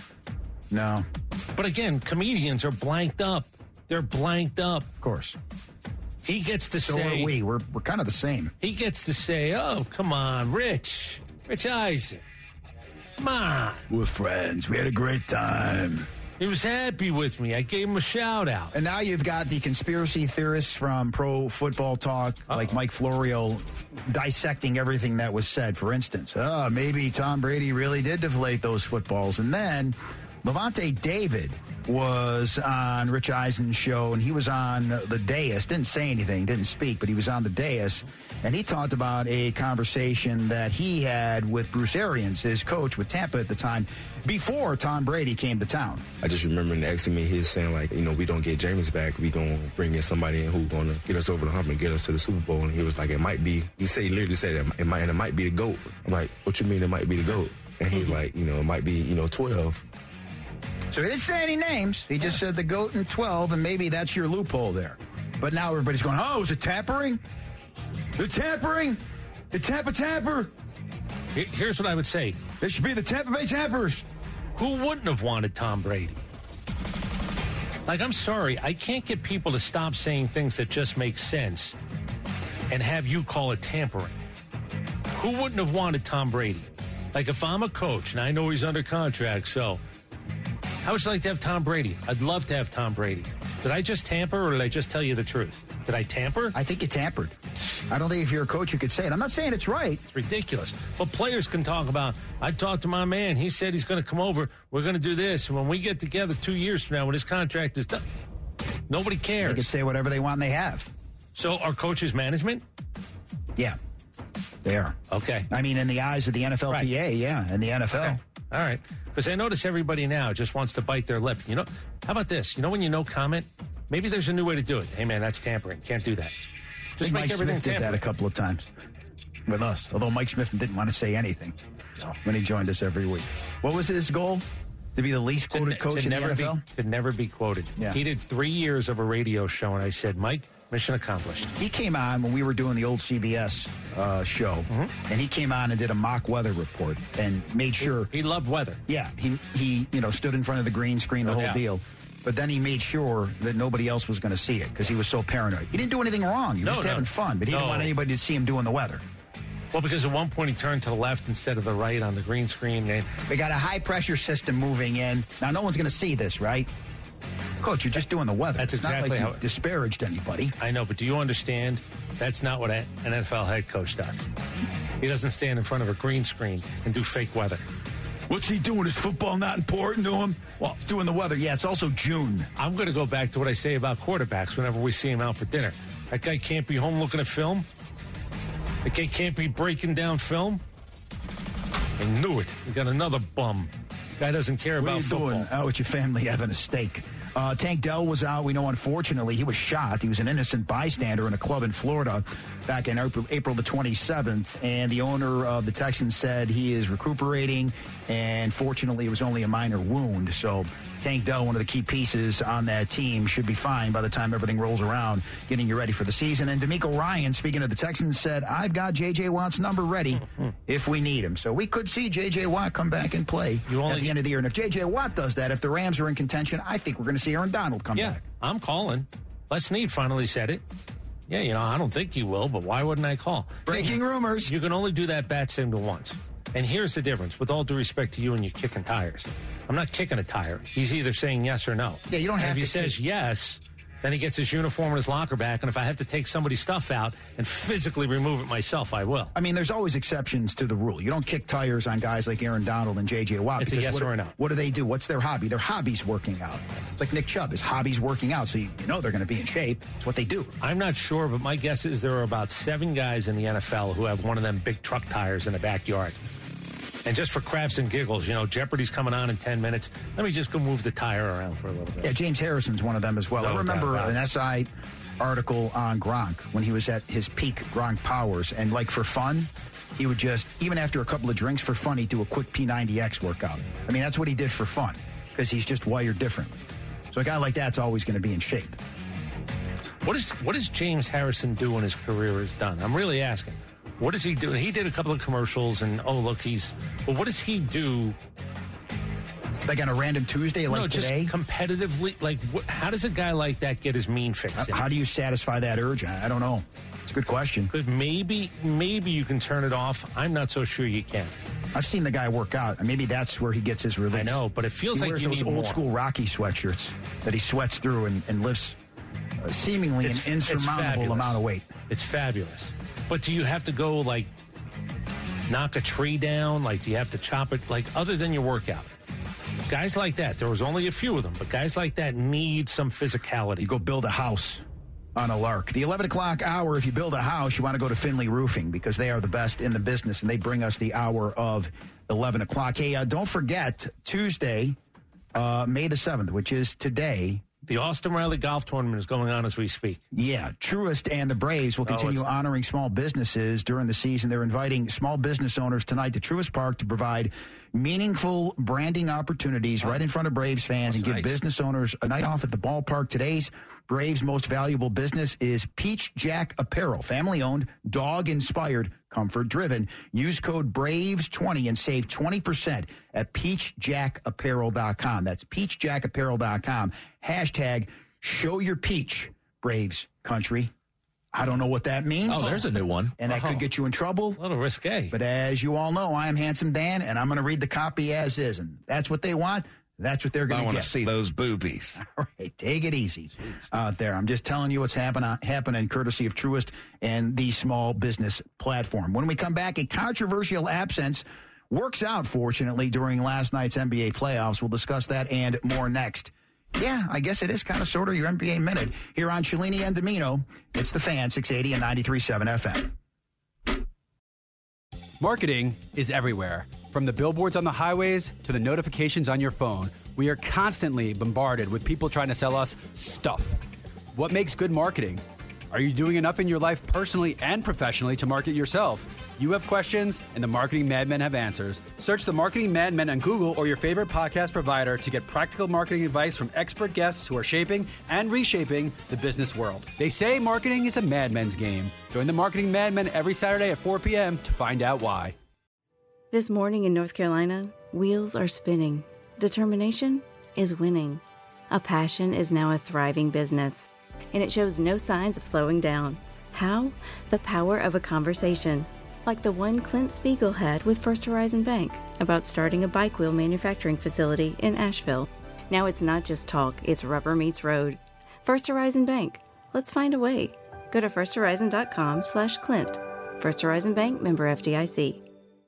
No. But again, comedians are blanked up. They're blanked up. Of course. He gets to So say, are we. We're, we're kind of the same. he gets to say, oh, come on, Rich, Rich Eisen. Come on. We're friends. We had a great time. He was happy with me. I gave him a shout out. And now you've got the conspiracy theorists from Pro Football Talk, Uh-oh. like Mike Florio, dissecting everything that was said. For instance, oh, maybe Tom Brady really did deflate those footballs. And then Levante David was on Rich Eisen's show, and he was on the dais. Didn't say anything, didn't speak, but he was on the dais. And he talked about a conversation that he had with Bruce Arians, his coach with Tampa at the time, before Tom Brady came to town. I just remember him asking me, he was saying, like, you know, we don't get Jameis back. We going to bring in somebody in who's going to get us over the hump and get us to the Super Bowl. And he was like, it might be, he said, he literally said, it might, and it might be the GOAT. I'm like, what you mean it might be the GOAT? And he's like, you know, it might be, you know, twelve. So he didn't say any names. He just said the GOAT and twelve, and maybe that's your loophole there. But now everybody's going, oh, is it tampering? The tampering? The Tampa Tamper? Here's what I would say. It should be the Tampa Bay Tampers. Who wouldn't have wanted Tom Brady? Like, I'm sorry, I can't get people to stop saying things that just make sense and have you call it tampering. Who wouldn't have wanted Tom Brady? Like, if I'm a coach, and I know he's under contract, so how would you like to have Tom Brady? I'd love to have Tom Brady. Did I just tamper, or did I just tell you the truth? Did I tamper? I think you tampered. I don't think if you're a coach you could say it. I'm not saying it's right. It's ridiculous. But players can talk about, I talked to my man. He said he's going to come over. We're going to do this. And when we get together two years from now, when his contract is done, nobody cares. They can say whatever they want and they have. So are coaches management? Yeah, they are. Okay. I mean, in the eyes of the N F L P A, right. Yeah, in the N F L. Okay. All right. Because I notice everybody now just wants to bite their lip. You know, how about this? You know when you no comment? Maybe there's a new way to do it. Hey, man, that's tampering. Can't do that. Just make Mike everything Smith did tampering. that a couple of times with us, although Mike Smith didn't want to say anything no. when he joined us every week. What was his goal? To be the least quoted to, coach to in never the N F L? Be, to never be quoted. Yeah. He did three years of a radio show, and I said, Mike, Mission accomplished. He came on when we were doing the old C B S uh, show, mm-hmm. and he came on and did a mock weather report and made sure. He, he loved weather. Yeah, he, he you know stood in front of the green screen, the oh, whole yeah. deal. But then he made sure that nobody else was going to see it because he was so paranoid. He didn't do anything wrong. He was no, just no. having fun, but he no. didn't want anybody to see him doing the weather. Well, because at one point he turned to the left instead of the right on the green screen. And they got a high-pressure system moving in. Now, no one's going to see this, right? Coach, you're just doing the weather. That's it's exactly not like how you it, disparaged anybody. I know, but do you understand? That's not what an N F L head coach does. He doesn't stand in front of a green screen and do fake weather. What's he doing? Is football not important to him? Well, he's doing the weather. Yeah, it's also June. I'm going to go back to what I say about quarterbacks whenever we see him out for dinner. That guy can't be home looking at film. That guy can't be breaking down film. I knew it. We got another bum. Guy doesn't care what about are you football. Doing out with your family having a steak? Uh, Tank Dell was out. We know, unfortunately, he was shot. He was an innocent bystander in a club in Florida back in April, April the twenty-seventh. And the owner of the Texans said he is recuperating. And fortunately, it was only a minor wound. So Tank Dell, one of the key pieces on that team, should be fine by the time everything rolls around, getting you ready for the season. And D'Amico Ryan, speaking of the Texans, said, I've got J J. Watt's number ready if we need him. So we could see J J. Watt come back and play only, at the end of the year. And if J J. Watt does that, if the Rams are in contention, I think we're going to see Aaron Donald come yeah, back. Yeah, I'm calling. Les Snead finally said it. Yeah, you know, I don't think he will, but why wouldn't I call? Breaking rumors. You can only do that bat signal once. And here's the difference. With all due respect to you and you kicking tires. I'm not kicking a tire. He's either saying yes or no. Yeah, you don't have if to. If he says yes, then he gets his uniform and his locker back. And if I have to take somebody's stuff out and physically remove it myself, I will. I mean, there's always exceptions to the rule. You don't kick tires on guys like Aaron Donald and J J. Watt. It's a yes what, or a no. What do they do? What's their hobby? Their hobby's working out. It's like Nick Chubb. His hobby's working out, so you know they're going to be in shape. It's what they do. I'm not sure, but my guess is there are about seven guys in the N F L who have one of them big truck tires in the backyard. And just for craps and giggles, you know, Jeopardy's coming on in ten minutes. Let me just go move the tire around for a little bit. Yeah, James Harrison's one of them as well. No I remember doubt. an S I article on Gronk when he was at his peak Gronk powers. And, like, for fun, he would just, even after a couple of drinks for fun, he'd do a quick P ninety X workout. I mean, that's what he did for fun because he's just wired differently. So a guy like that's always going to be in shape. What is what does James Harrison do when his career is done? I'm really asking. What does he do? He did a couple of commercials, and oh look, he's. But what does he do? Like on a random Tuesday, like no, today, just competitively. Like, what, how does a guy like that get his mean fix? How, how do you satisfy that urge? I don't know. It's a good question. But maybe, maybe you can turn it off. I'm not so sure you can. I've seen the guy work out, and maybe that's where he gets his release. I know, but it feels he like wears you those need old more. school Rocky sweatshirts that he sweats through and, and lifts uh, seemingly It's- an insurmountable it's amount of weight. It's fabulous. But do you have to go like knock a tree down? Like, do you have to chop it? Like, other than your workout? Guys like that, there was only a few of them, but guys like that need some physicality. You go build a house on a lark. The eleven o'clock hour, if you build a house, you want to go to Finley Roofing because they are the best in the business, and they bring us the hour of eleven o'clock. Hey, uh, don't forget, Tuesday, uh, May the seventh, which is today. The Austin Riley Golf Tournament is going on as we speak. Yeah, Truist and the Braves will continue oh, honoring small businesses during the season. They're inviting small business owners tonight to Truist Park to provide meaningful branding opportunities oh. right in front of Braves fans That's and give nice. business owners a night off at the ballpark. Today's Braves' most valuable business is Peach Jack Apparel, family-owned, dog-inspired, comfort-driven. Use code BRAVES twenty and save twenty percent at peach jack apparel dot com. That's peach jack apparel dot com. Hashtag show your peach, Braves country. I don't know what that means. Oh, there's a new one. And that Oh. could get you in trouble. A little risque. But as you all know, I am Handsome Dan, and I'm going to read the copy as is. And that's what they want. That's what they're going I to want get. to see those boobies. All right, take it easy out there. I'm just telling you what's happen- happening courtesy of Truist and the small business platform. When we come back, a controversial absence works out, fortunately, during last night's N B A playoffs. We'll discuss that and more next. Yeah, I guess it is kind of sort of your N B A minute here on Cellini and Domino. It's The Fan, six eighty and ninety-three point seven F M. Marketing is everywhere. From the billboards on the highways to the notifications on your phone, we are constantly bombarded with people trying to sell us stuff. What makes good marketing? Are you doing enough in your life personally and professionally to market yourself? You have questions, and the Marketing Madmen have answers. Search the Marketing Madmen on Google or your favorite podcast provider to get practical marketing advice from expert guests who are shaping and reshaping the business world. They say marketing is a madmen's game. Join the Marketing Madmen every Saturday at four p.m. to find out why. This morning in North Carolina, wheels are spinning. Determination is winning. A passion is now a thriving business, and it shows no signs of slowing down. How? The power of a conversation, like the one Clint Spiegel had with First Horizon Bank about starting a bike wheel manufacturing facility in Asheville. Now it's not just talk, it's rubber meets road. First Horizon Bank. Let's find a way. Go to firsthorizon.com slash Clint. First Horizon Bank, member F D I C.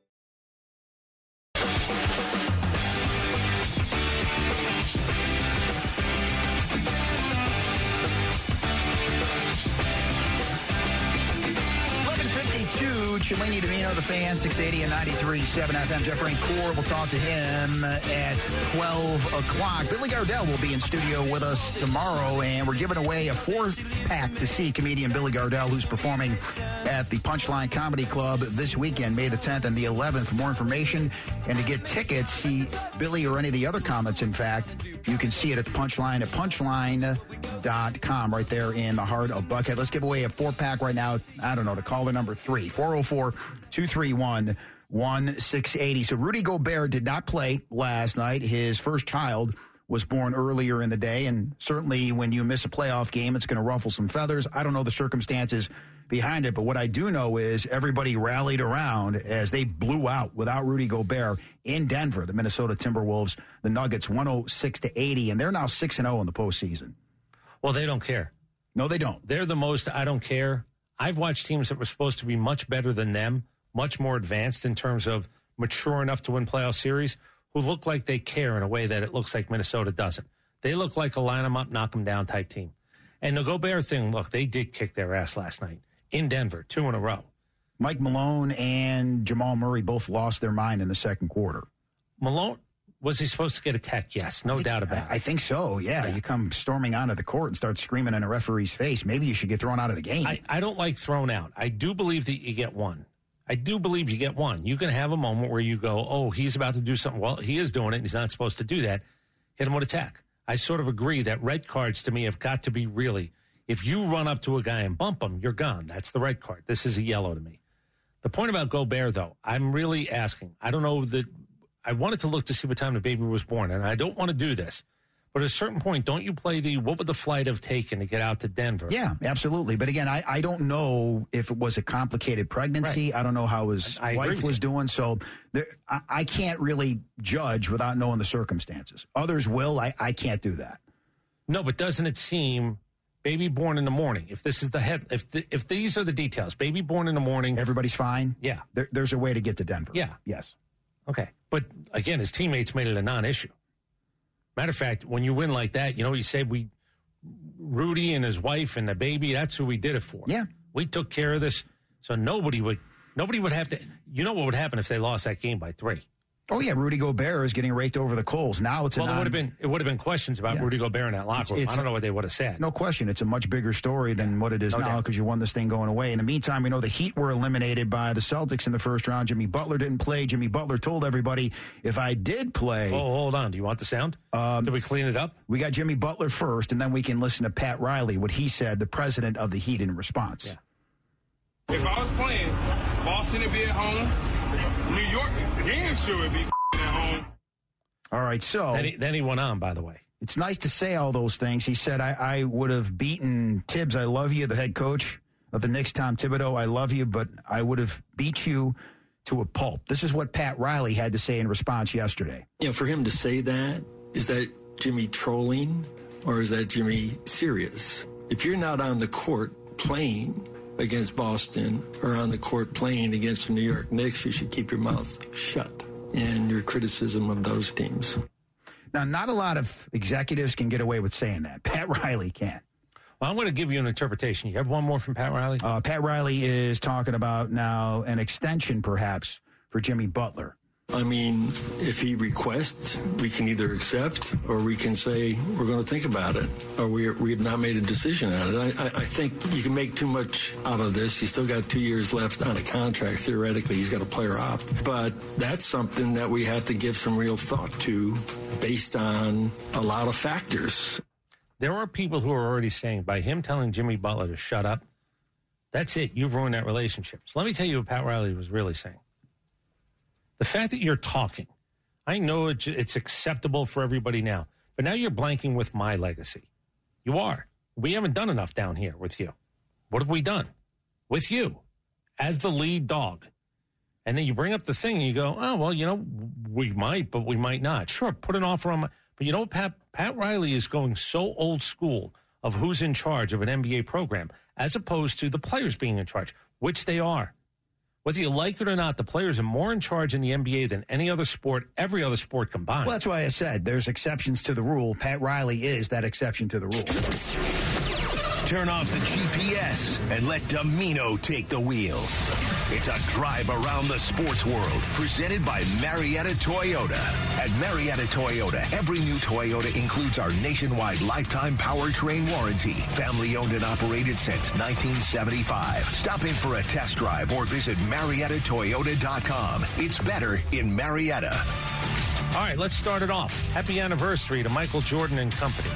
Cellini Domino, the Fan, six eighty and ninety-three point seven F M. Jeff Rancourt, we'll talk to him at twelve o'clock. Billy Gardell will be in studio with us tomorrow, and we're giving away a four-pack to see comedian Billy Gardell, who's performing at the Punchline Comedy Club this weekend, May the tenth and the eleventh. For more information and to get tickets, see Billy or any of the other comics, in fact, you can see it at the Punchline at punchline dot com, right there in the heart of Buckhead. Let's give away a four-pack right now. I don't know, to caller number three, four oh four, two three one, one six eight zero. So Rudy Gobert did not play last night. His first child was born earlier in the day, and certainly when you miss a playoff game, it's going to ruffle some feathers. I don't know the circumstances behind it, but what I do know is everybody rallied around as they blew out without Rudy Gobert in Denver, the Minnesota Timberwolves, the Nuggets, one oh six to eighty, and they're now six and oh in the postseason. Well, they don't care. No, they don't. They're the most I don't care. I've watched teams that were supposed to be much better than them, much more advanced in terms of mature enough to win playoff series, who look like they care in a way that it looks like Minnesota doesn't. They look like a line them up, knock them down type team. And the Gobert thing, look, they did kick their ass last night in Denver, two in a row. Mike Malone and Jamal Murray both lost their mind in the second quarter. Malone, was he supposed to get a tech? Yes, no think, doubt about it. I think so, yeah. yeah. You come storming onto the court and start screaming in a referee's face. Maybe you should get thrown out of the game. I, I don't like thrown out. I do believe that you get one. I do believe you get one. You can have a moment where you go, oh, he's about to do something. Well, he is doing it, and he's not supposed to do that. Hit him with a tech. I sort of agree that red cards, to me, have got to be really, if you run up to a guy and bump him, you're gone. That's the red card. This is a yellow to me. The point about Gobert, though, I'm really asking. I don't know that I wanted to look to see what time the baby was born, and I don't want to do this. But at a certain point, don't you play the, what would the flight have taken to get out to Denver? Yeah, absolutely. But again, I, I don't know if it was a complicated pregnancy. Right. I don't know how his I, I wife was doing. So there, I, I can't really judge without knowing the circumstances. Others will. I, I can't do that. No, but doesn't it seem baby born in the morning? If this is the head, if the, if these are the details, baby born in the morning. Everybody's fine? Yeah. There, there's a way to get to Denver. Yeah. Yes. Okay. But again, his teammates made it a non-issue. Matter of fact, when you win like that, you know, he said we, Rudy and his wife and the baby, that's who we did it for. Yeah. We took care of this. So nobody would, nobody would have to, you know what would happen if they lost that game by three? Oh, yeah, Rudy Gobert is getting raked over the coals. Now it's a well, non- it would have been it would have been questions about yeah. Rudy Gobert in that locker room. It's, it's I don't know what they would have said. No question. It's a much bigger story than yeah. what it is no now because you won this thing going away. In the meantime, we know the Heat were eliminated by the Celtics in the first round. Jimmy Butler didn't play. Jimmy Butler told everybody, if I did play... Oh, hold on. Do you want the sound? Um, Did we clean it up? We got Jimmy Butler first, and then we can listen to Pat Riley, what he said, the president of the Heat, in response. Yeah. If I was playing, Boston would be at home. New York, damn sure would be at home. All right, so... Then he, then he went on, by the way. It's nice to say all those things. He said, I, I would have beaten Tibbs. I love you, the head coach of the Knicks, Tom Thibodeau. I love you, but I would have beat you to a pulp. This is what Pat Riley had to say in response yesterday. You know, for him to say that, is that Jimmy trolling or is that Jimmy serious? If you're not on the court playing against Boston or on the court playing against the New York Knicks, you should keep your mouth shut in your criticism of those teams. Now, not a lot of executives can get away with saying that. Pat Riley can. Well, I'm going to give you an interpretation. You have one more from Pat Riley? Uh, Pat Riley is talking about now an extension, perhaps, for Jimmy Butler. I mean, if he requests, we can either accept or we can say we're going to think about it, or we we have not made a decision on it. I, I, I think you can make too much out of this. He's still got two years left on a contract. Theoretically, he's got a player opt. But that's something that we have to give some real thought to based on a lot of factors. There are people who are already saying, by him telling Jimmy Butler to shut up, that's it. You've ruined that relationship. So let me tell you what Pat Riley was really saying. The fact that you're talking, I know it's, it's acceptable for everybody now, but now you're blanking with my legacy. You are. We haven't done enough down here with you. What have we done? With you as the lead dog. And then you bring up the thing and you go, oh, well, you know, we might, but we might not. Sure, put an offer on my... But you know, Pat, Pat Riley is going so old school of who's in charge of an N B A program as opposed to the players being in charge, which they are. Whether you like it or not, the players are more in charge in the N B A than any other sport, every other sport combined. Well, that's why I said there's exceptions to the rule. Pat Riley is that exception to the rule. Turn off the G P S and let Domino take the wheel. It's a drive around the sports world presented by Marietta Toyota. At Marietta Toyota, every new Toyota includes our nationwide lifetime powertrain warranty. Family owned and operated since nineteen seventy-five. Stop in for a test drive or visit Marietta Toyota dot com. It's better in Marietta. All right, let's start it off. Happy anniversary to Michael Jordan and company.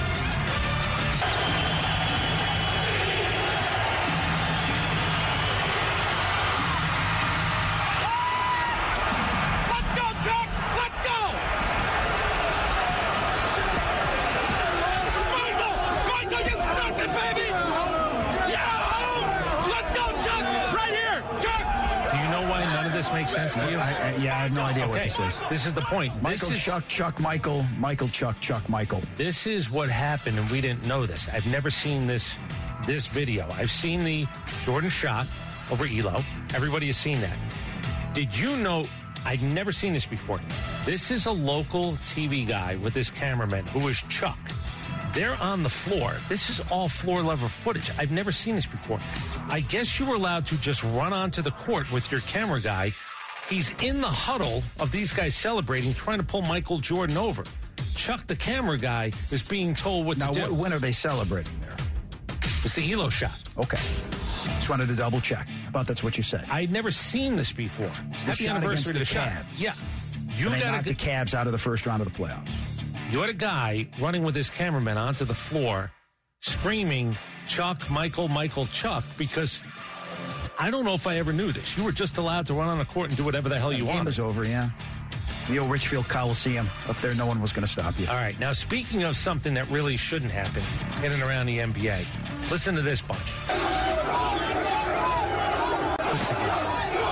Makes sense to you? I, I, yeah, I have no idea okay. what this is. This is the point. Michael this is, Chuck, Chuck Michael, Michael Chuck, Chuck Michael. This is what happened, and we didn't know this. I've never seen this this video. I've seen the Jordan shot over E L O. Everybody has seen that. Did you know, I'd never seen this before. This is a local T V guy with this cameraman who is Chuck. They're on the floor. This is all floor level footage. I've never seen this before. I guess you were allowed to just run onto the court with your camera guy. He's in the huddle of these guys celebrating, trying to pull Michael Jordan over. Chuck, the camera guy, is being told what now, to do. Now, when are they celebrating there? It's the E L O shot. Okay. Just wanted to double check. I thought that's what you said. I'd never seen this before. It's Happy the anniversary to the Cavs. shot. Yeah. You and they got knocked the Cavs out of the first round of the playoffs. You had a guy running with his cameraman onto the floor, screaming, Chuck, Michael, Michael, Chuck, because I don't know if I ever knew this. You were just allowed to run on the court and do whatever the hell you wanted. The game was over, yeah. The old Richfield Coliseum up there, no one was going to stop you. All right, now speaking of something that really shouldn't happen in and around the N B A, listen to this bunch. Listen here.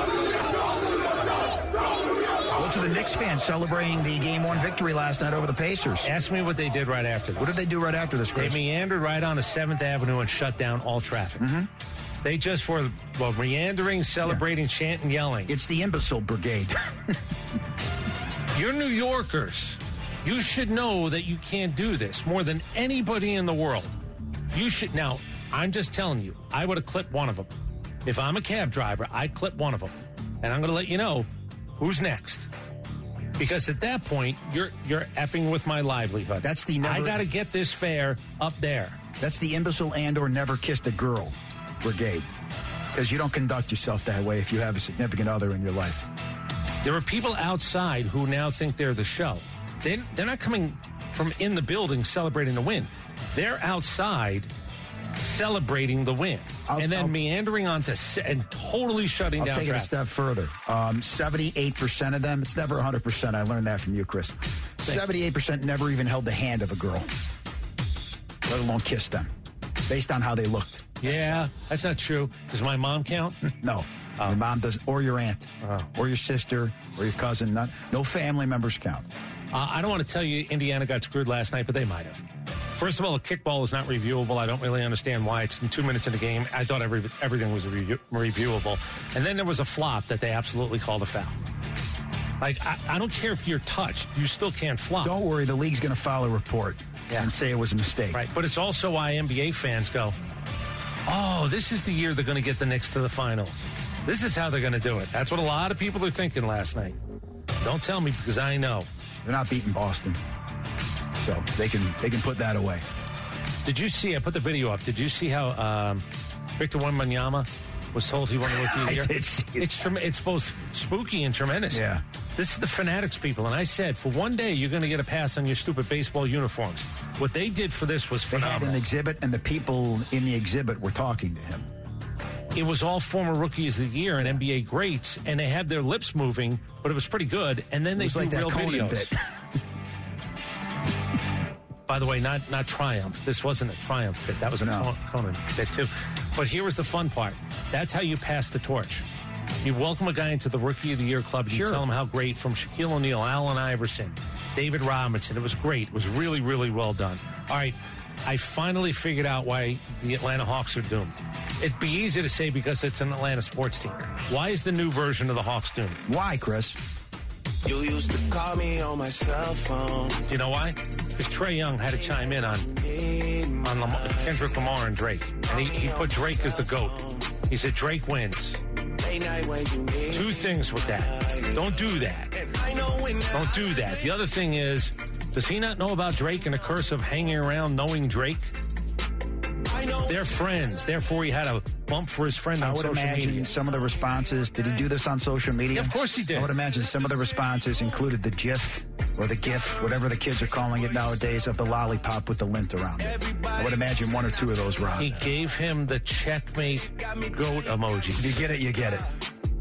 To the Knicks fans celebrating the game one victory last night over the Pacers. Ask me what they did right after this. What did they do right after this, Chris? They meandered right onto seventh Avenue and shut down all traffic. Mm-hmm. They just were, well, meandering, celebrating, yeah. chanting, yelling. It's the imbecile brigade. You're New Yorkers. You should know that you can't do this more than anybody in the world. You should. Now, I'm just telling you, I would have clipped one of them. If I'm a cab driver, I'd clip one of them. And I'm going to let you know who's next. Because at that point, you're you're effing with my livelihood. That's the never, I got to get this fare up there. That's the imbecile and or never kissed a girl brigade. Because you don't conduct yourself that way if you have a significant other in your life. There are people outside who now think they're the show. They, they're not coming from in the building celebrating the win. They're outside celebrating the win. I'll, and then I'll, meandering onto se- and totally shutting I'll down I'll take traffic. it a step further. Um, seventy-eight percent of them, it's never one hundred percent. I learned that from you, Chris. seventy-eight percent never even held the hand of a girl, let alone kissed them, based on how they looked. Yeah, that's not true. Does my mom count? No. Oh. Your mom does, or your aunt, oh. or your sister, or your cousin. Not, no family members count. Uh, I don't want to tell you Indiana got screwed last night, but they might have. First of all, a kickball is not reviewable. I don't really understand why. It's in two minutes in the game. I thought every, everything was review, reviewable. And then there was a flop that they absolutely called a foul. Like, I, I don't care if you're touched. You still can't flop. Don't worry. The league's going to file a report yeah. and say it was a mistake. Right. But it's also why N B A fans go, oh, this is the year they're going to get the Knicks to the finals. This is how they're going to do it. That's what a lot of people are thinking last night. Don't tell me because I know. They're not beating Boston. So they can they can put that away. Did you see, I put the video up, did you see how um, Victor Wembanyama was told he won the Rookie of the Year? I did see it. It's, trem- it's both spooky and tremendous. Yeah. This is the Fanatics people, and I said, for one day, you're going to get a pass on your stupid baseball uniforms. What they did for this was They phenomenal. had an exhibit, and the people in the exhibit were talking to him. It was all former Rookies of the Year and N B A greats, and they had their lips moving, but it was pretty good. And then It they was do like that real Conan videos. bit. By the way, not not Triumph. This wasn't a Triumph bit. That was a No. Conan bit, too. But here was the fun part. That's how you pass the torch. You welcome a guy into the Rookie of the Year club, and Sure. you tell him how great, from Shaquille O'Neal, Allen Iverson, David Robinson. It was great. It was really, really well done. All right, I finally figured out why the Atlanta Hawks are doomed. It'd be easy to say because it's an Atlanta sports team. Why is the new version of the Hawks doomed? Why, Chris? You used to call me on my cell phone. You know why? Because Trae Young had to chime in on on Lamar, Kendrick Lamar and Drake. And he, he put Drake as the GOAT. He said Drake wins. Two things with that. Don't do that. Don't do that. The other thing is, does he not know about Drake and the curse of hanging around knowing Drake? They're friends. Therefore, he had a bump for his friend on I would social imagine media. some of the responses, did he do this on social media? Yeah, of course he did. I would imagine some of the responses included the GIF or the GIF, whatever the kids are calling it nowadays, of the lollipop with the lint around it. I would imagine one or two of those were on He there. gave him the checkmate goat emoji. If you get it, you get it.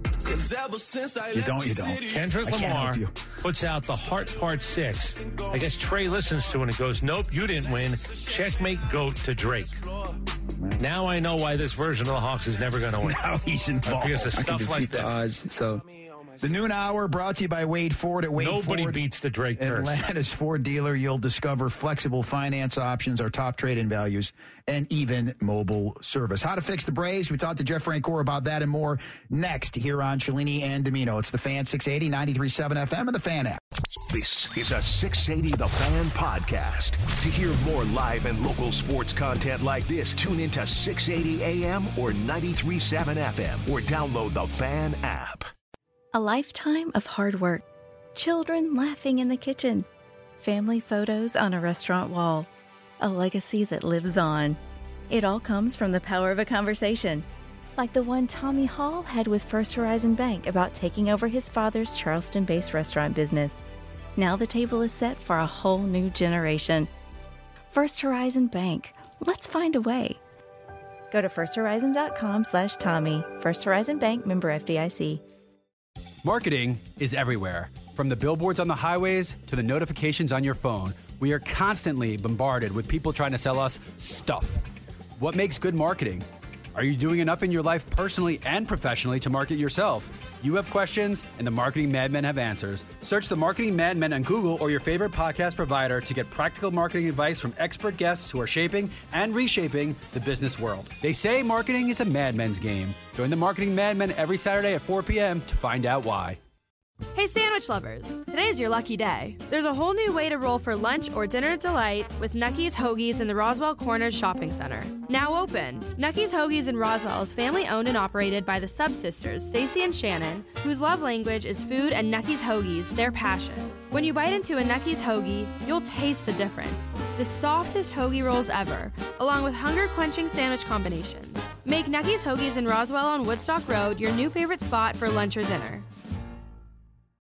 You don't, you don't. Kendrick I can't Lamar help you. puts out the Heart Part six. I guess Trey listens to it and goes, nope, you didn't win. Checkmate goat to Drake. Now I know why this version of the Hawks is never going to win. Now he's involved. Because of I can stuff like defeat the this. odds, so. The noon hour brought to you by Wade Ford at Wade Nobody Ford. beats the Drake curse. Atlanta's Ford dealer. You'll discover flexible finance options, our top trade-in values, and even mobile service. How to fix the Braves. We talked to Jeff Francoeur about that and more next here on Cellini and Domino. It's the Fan six eighty, ninety-three point seven F M, and the Fan app. This is a six eighty The Fan podcast. To hear more live and local sports content like this, tune into six eighty A M or ninety-three point seven F M or download the Fan app. A lifetime of hard work, children laughing in the kitchen, family photos on a restaurant wall, a legacy that lives on. It all comes from the power of a conversation, like the one Tommy Hall had with First Horizon Bank about taking over his father's Charleston-based restaurant business. Now the table is set for a whole new generation. First Horizon Bank. Let's find a way. Go to firsthorizon.com slash Tommy. First Horizon Bank, member F D I C. Marketing is everywhere. From the billboards on the highways to the notifications on your phone, we are constantly bombarded with people trying to sell us stuff. What makes good marketing? Are you doing enough in your life personally and professionally to market yourself? You have questions, and the Marketing Madmen have answers. Search the Marketing Madmen on Google or your favorite podcast provider to get practical marketing advice from expert guests who are shaping and reshaping the business world. They say marketing is a madman's game. Join the Marketing Madmen every Saturday at four p.m. to find out why. Hey sandwich lovers, today's your lucky day. There's a whole new way to roll for lunch or dinner delight with Nucky's Hoagies in the Roswell Corners Shopping Center. Now open. Nucky's Hoagies in Roswell is family owned and operated by the Sub-Sisters, Stacy and Shannon, whose love language is food and Nucky's Hoagies, their passion. When you bite into a Nucky's Hoagie, you'll taste the difference. The softest hoagie rolls ever, along with hunger-quenching sandwich combinations. Make Nucky's Hoagies in Roswell on Woodstock Road your new favorite spot for lunch or dinner.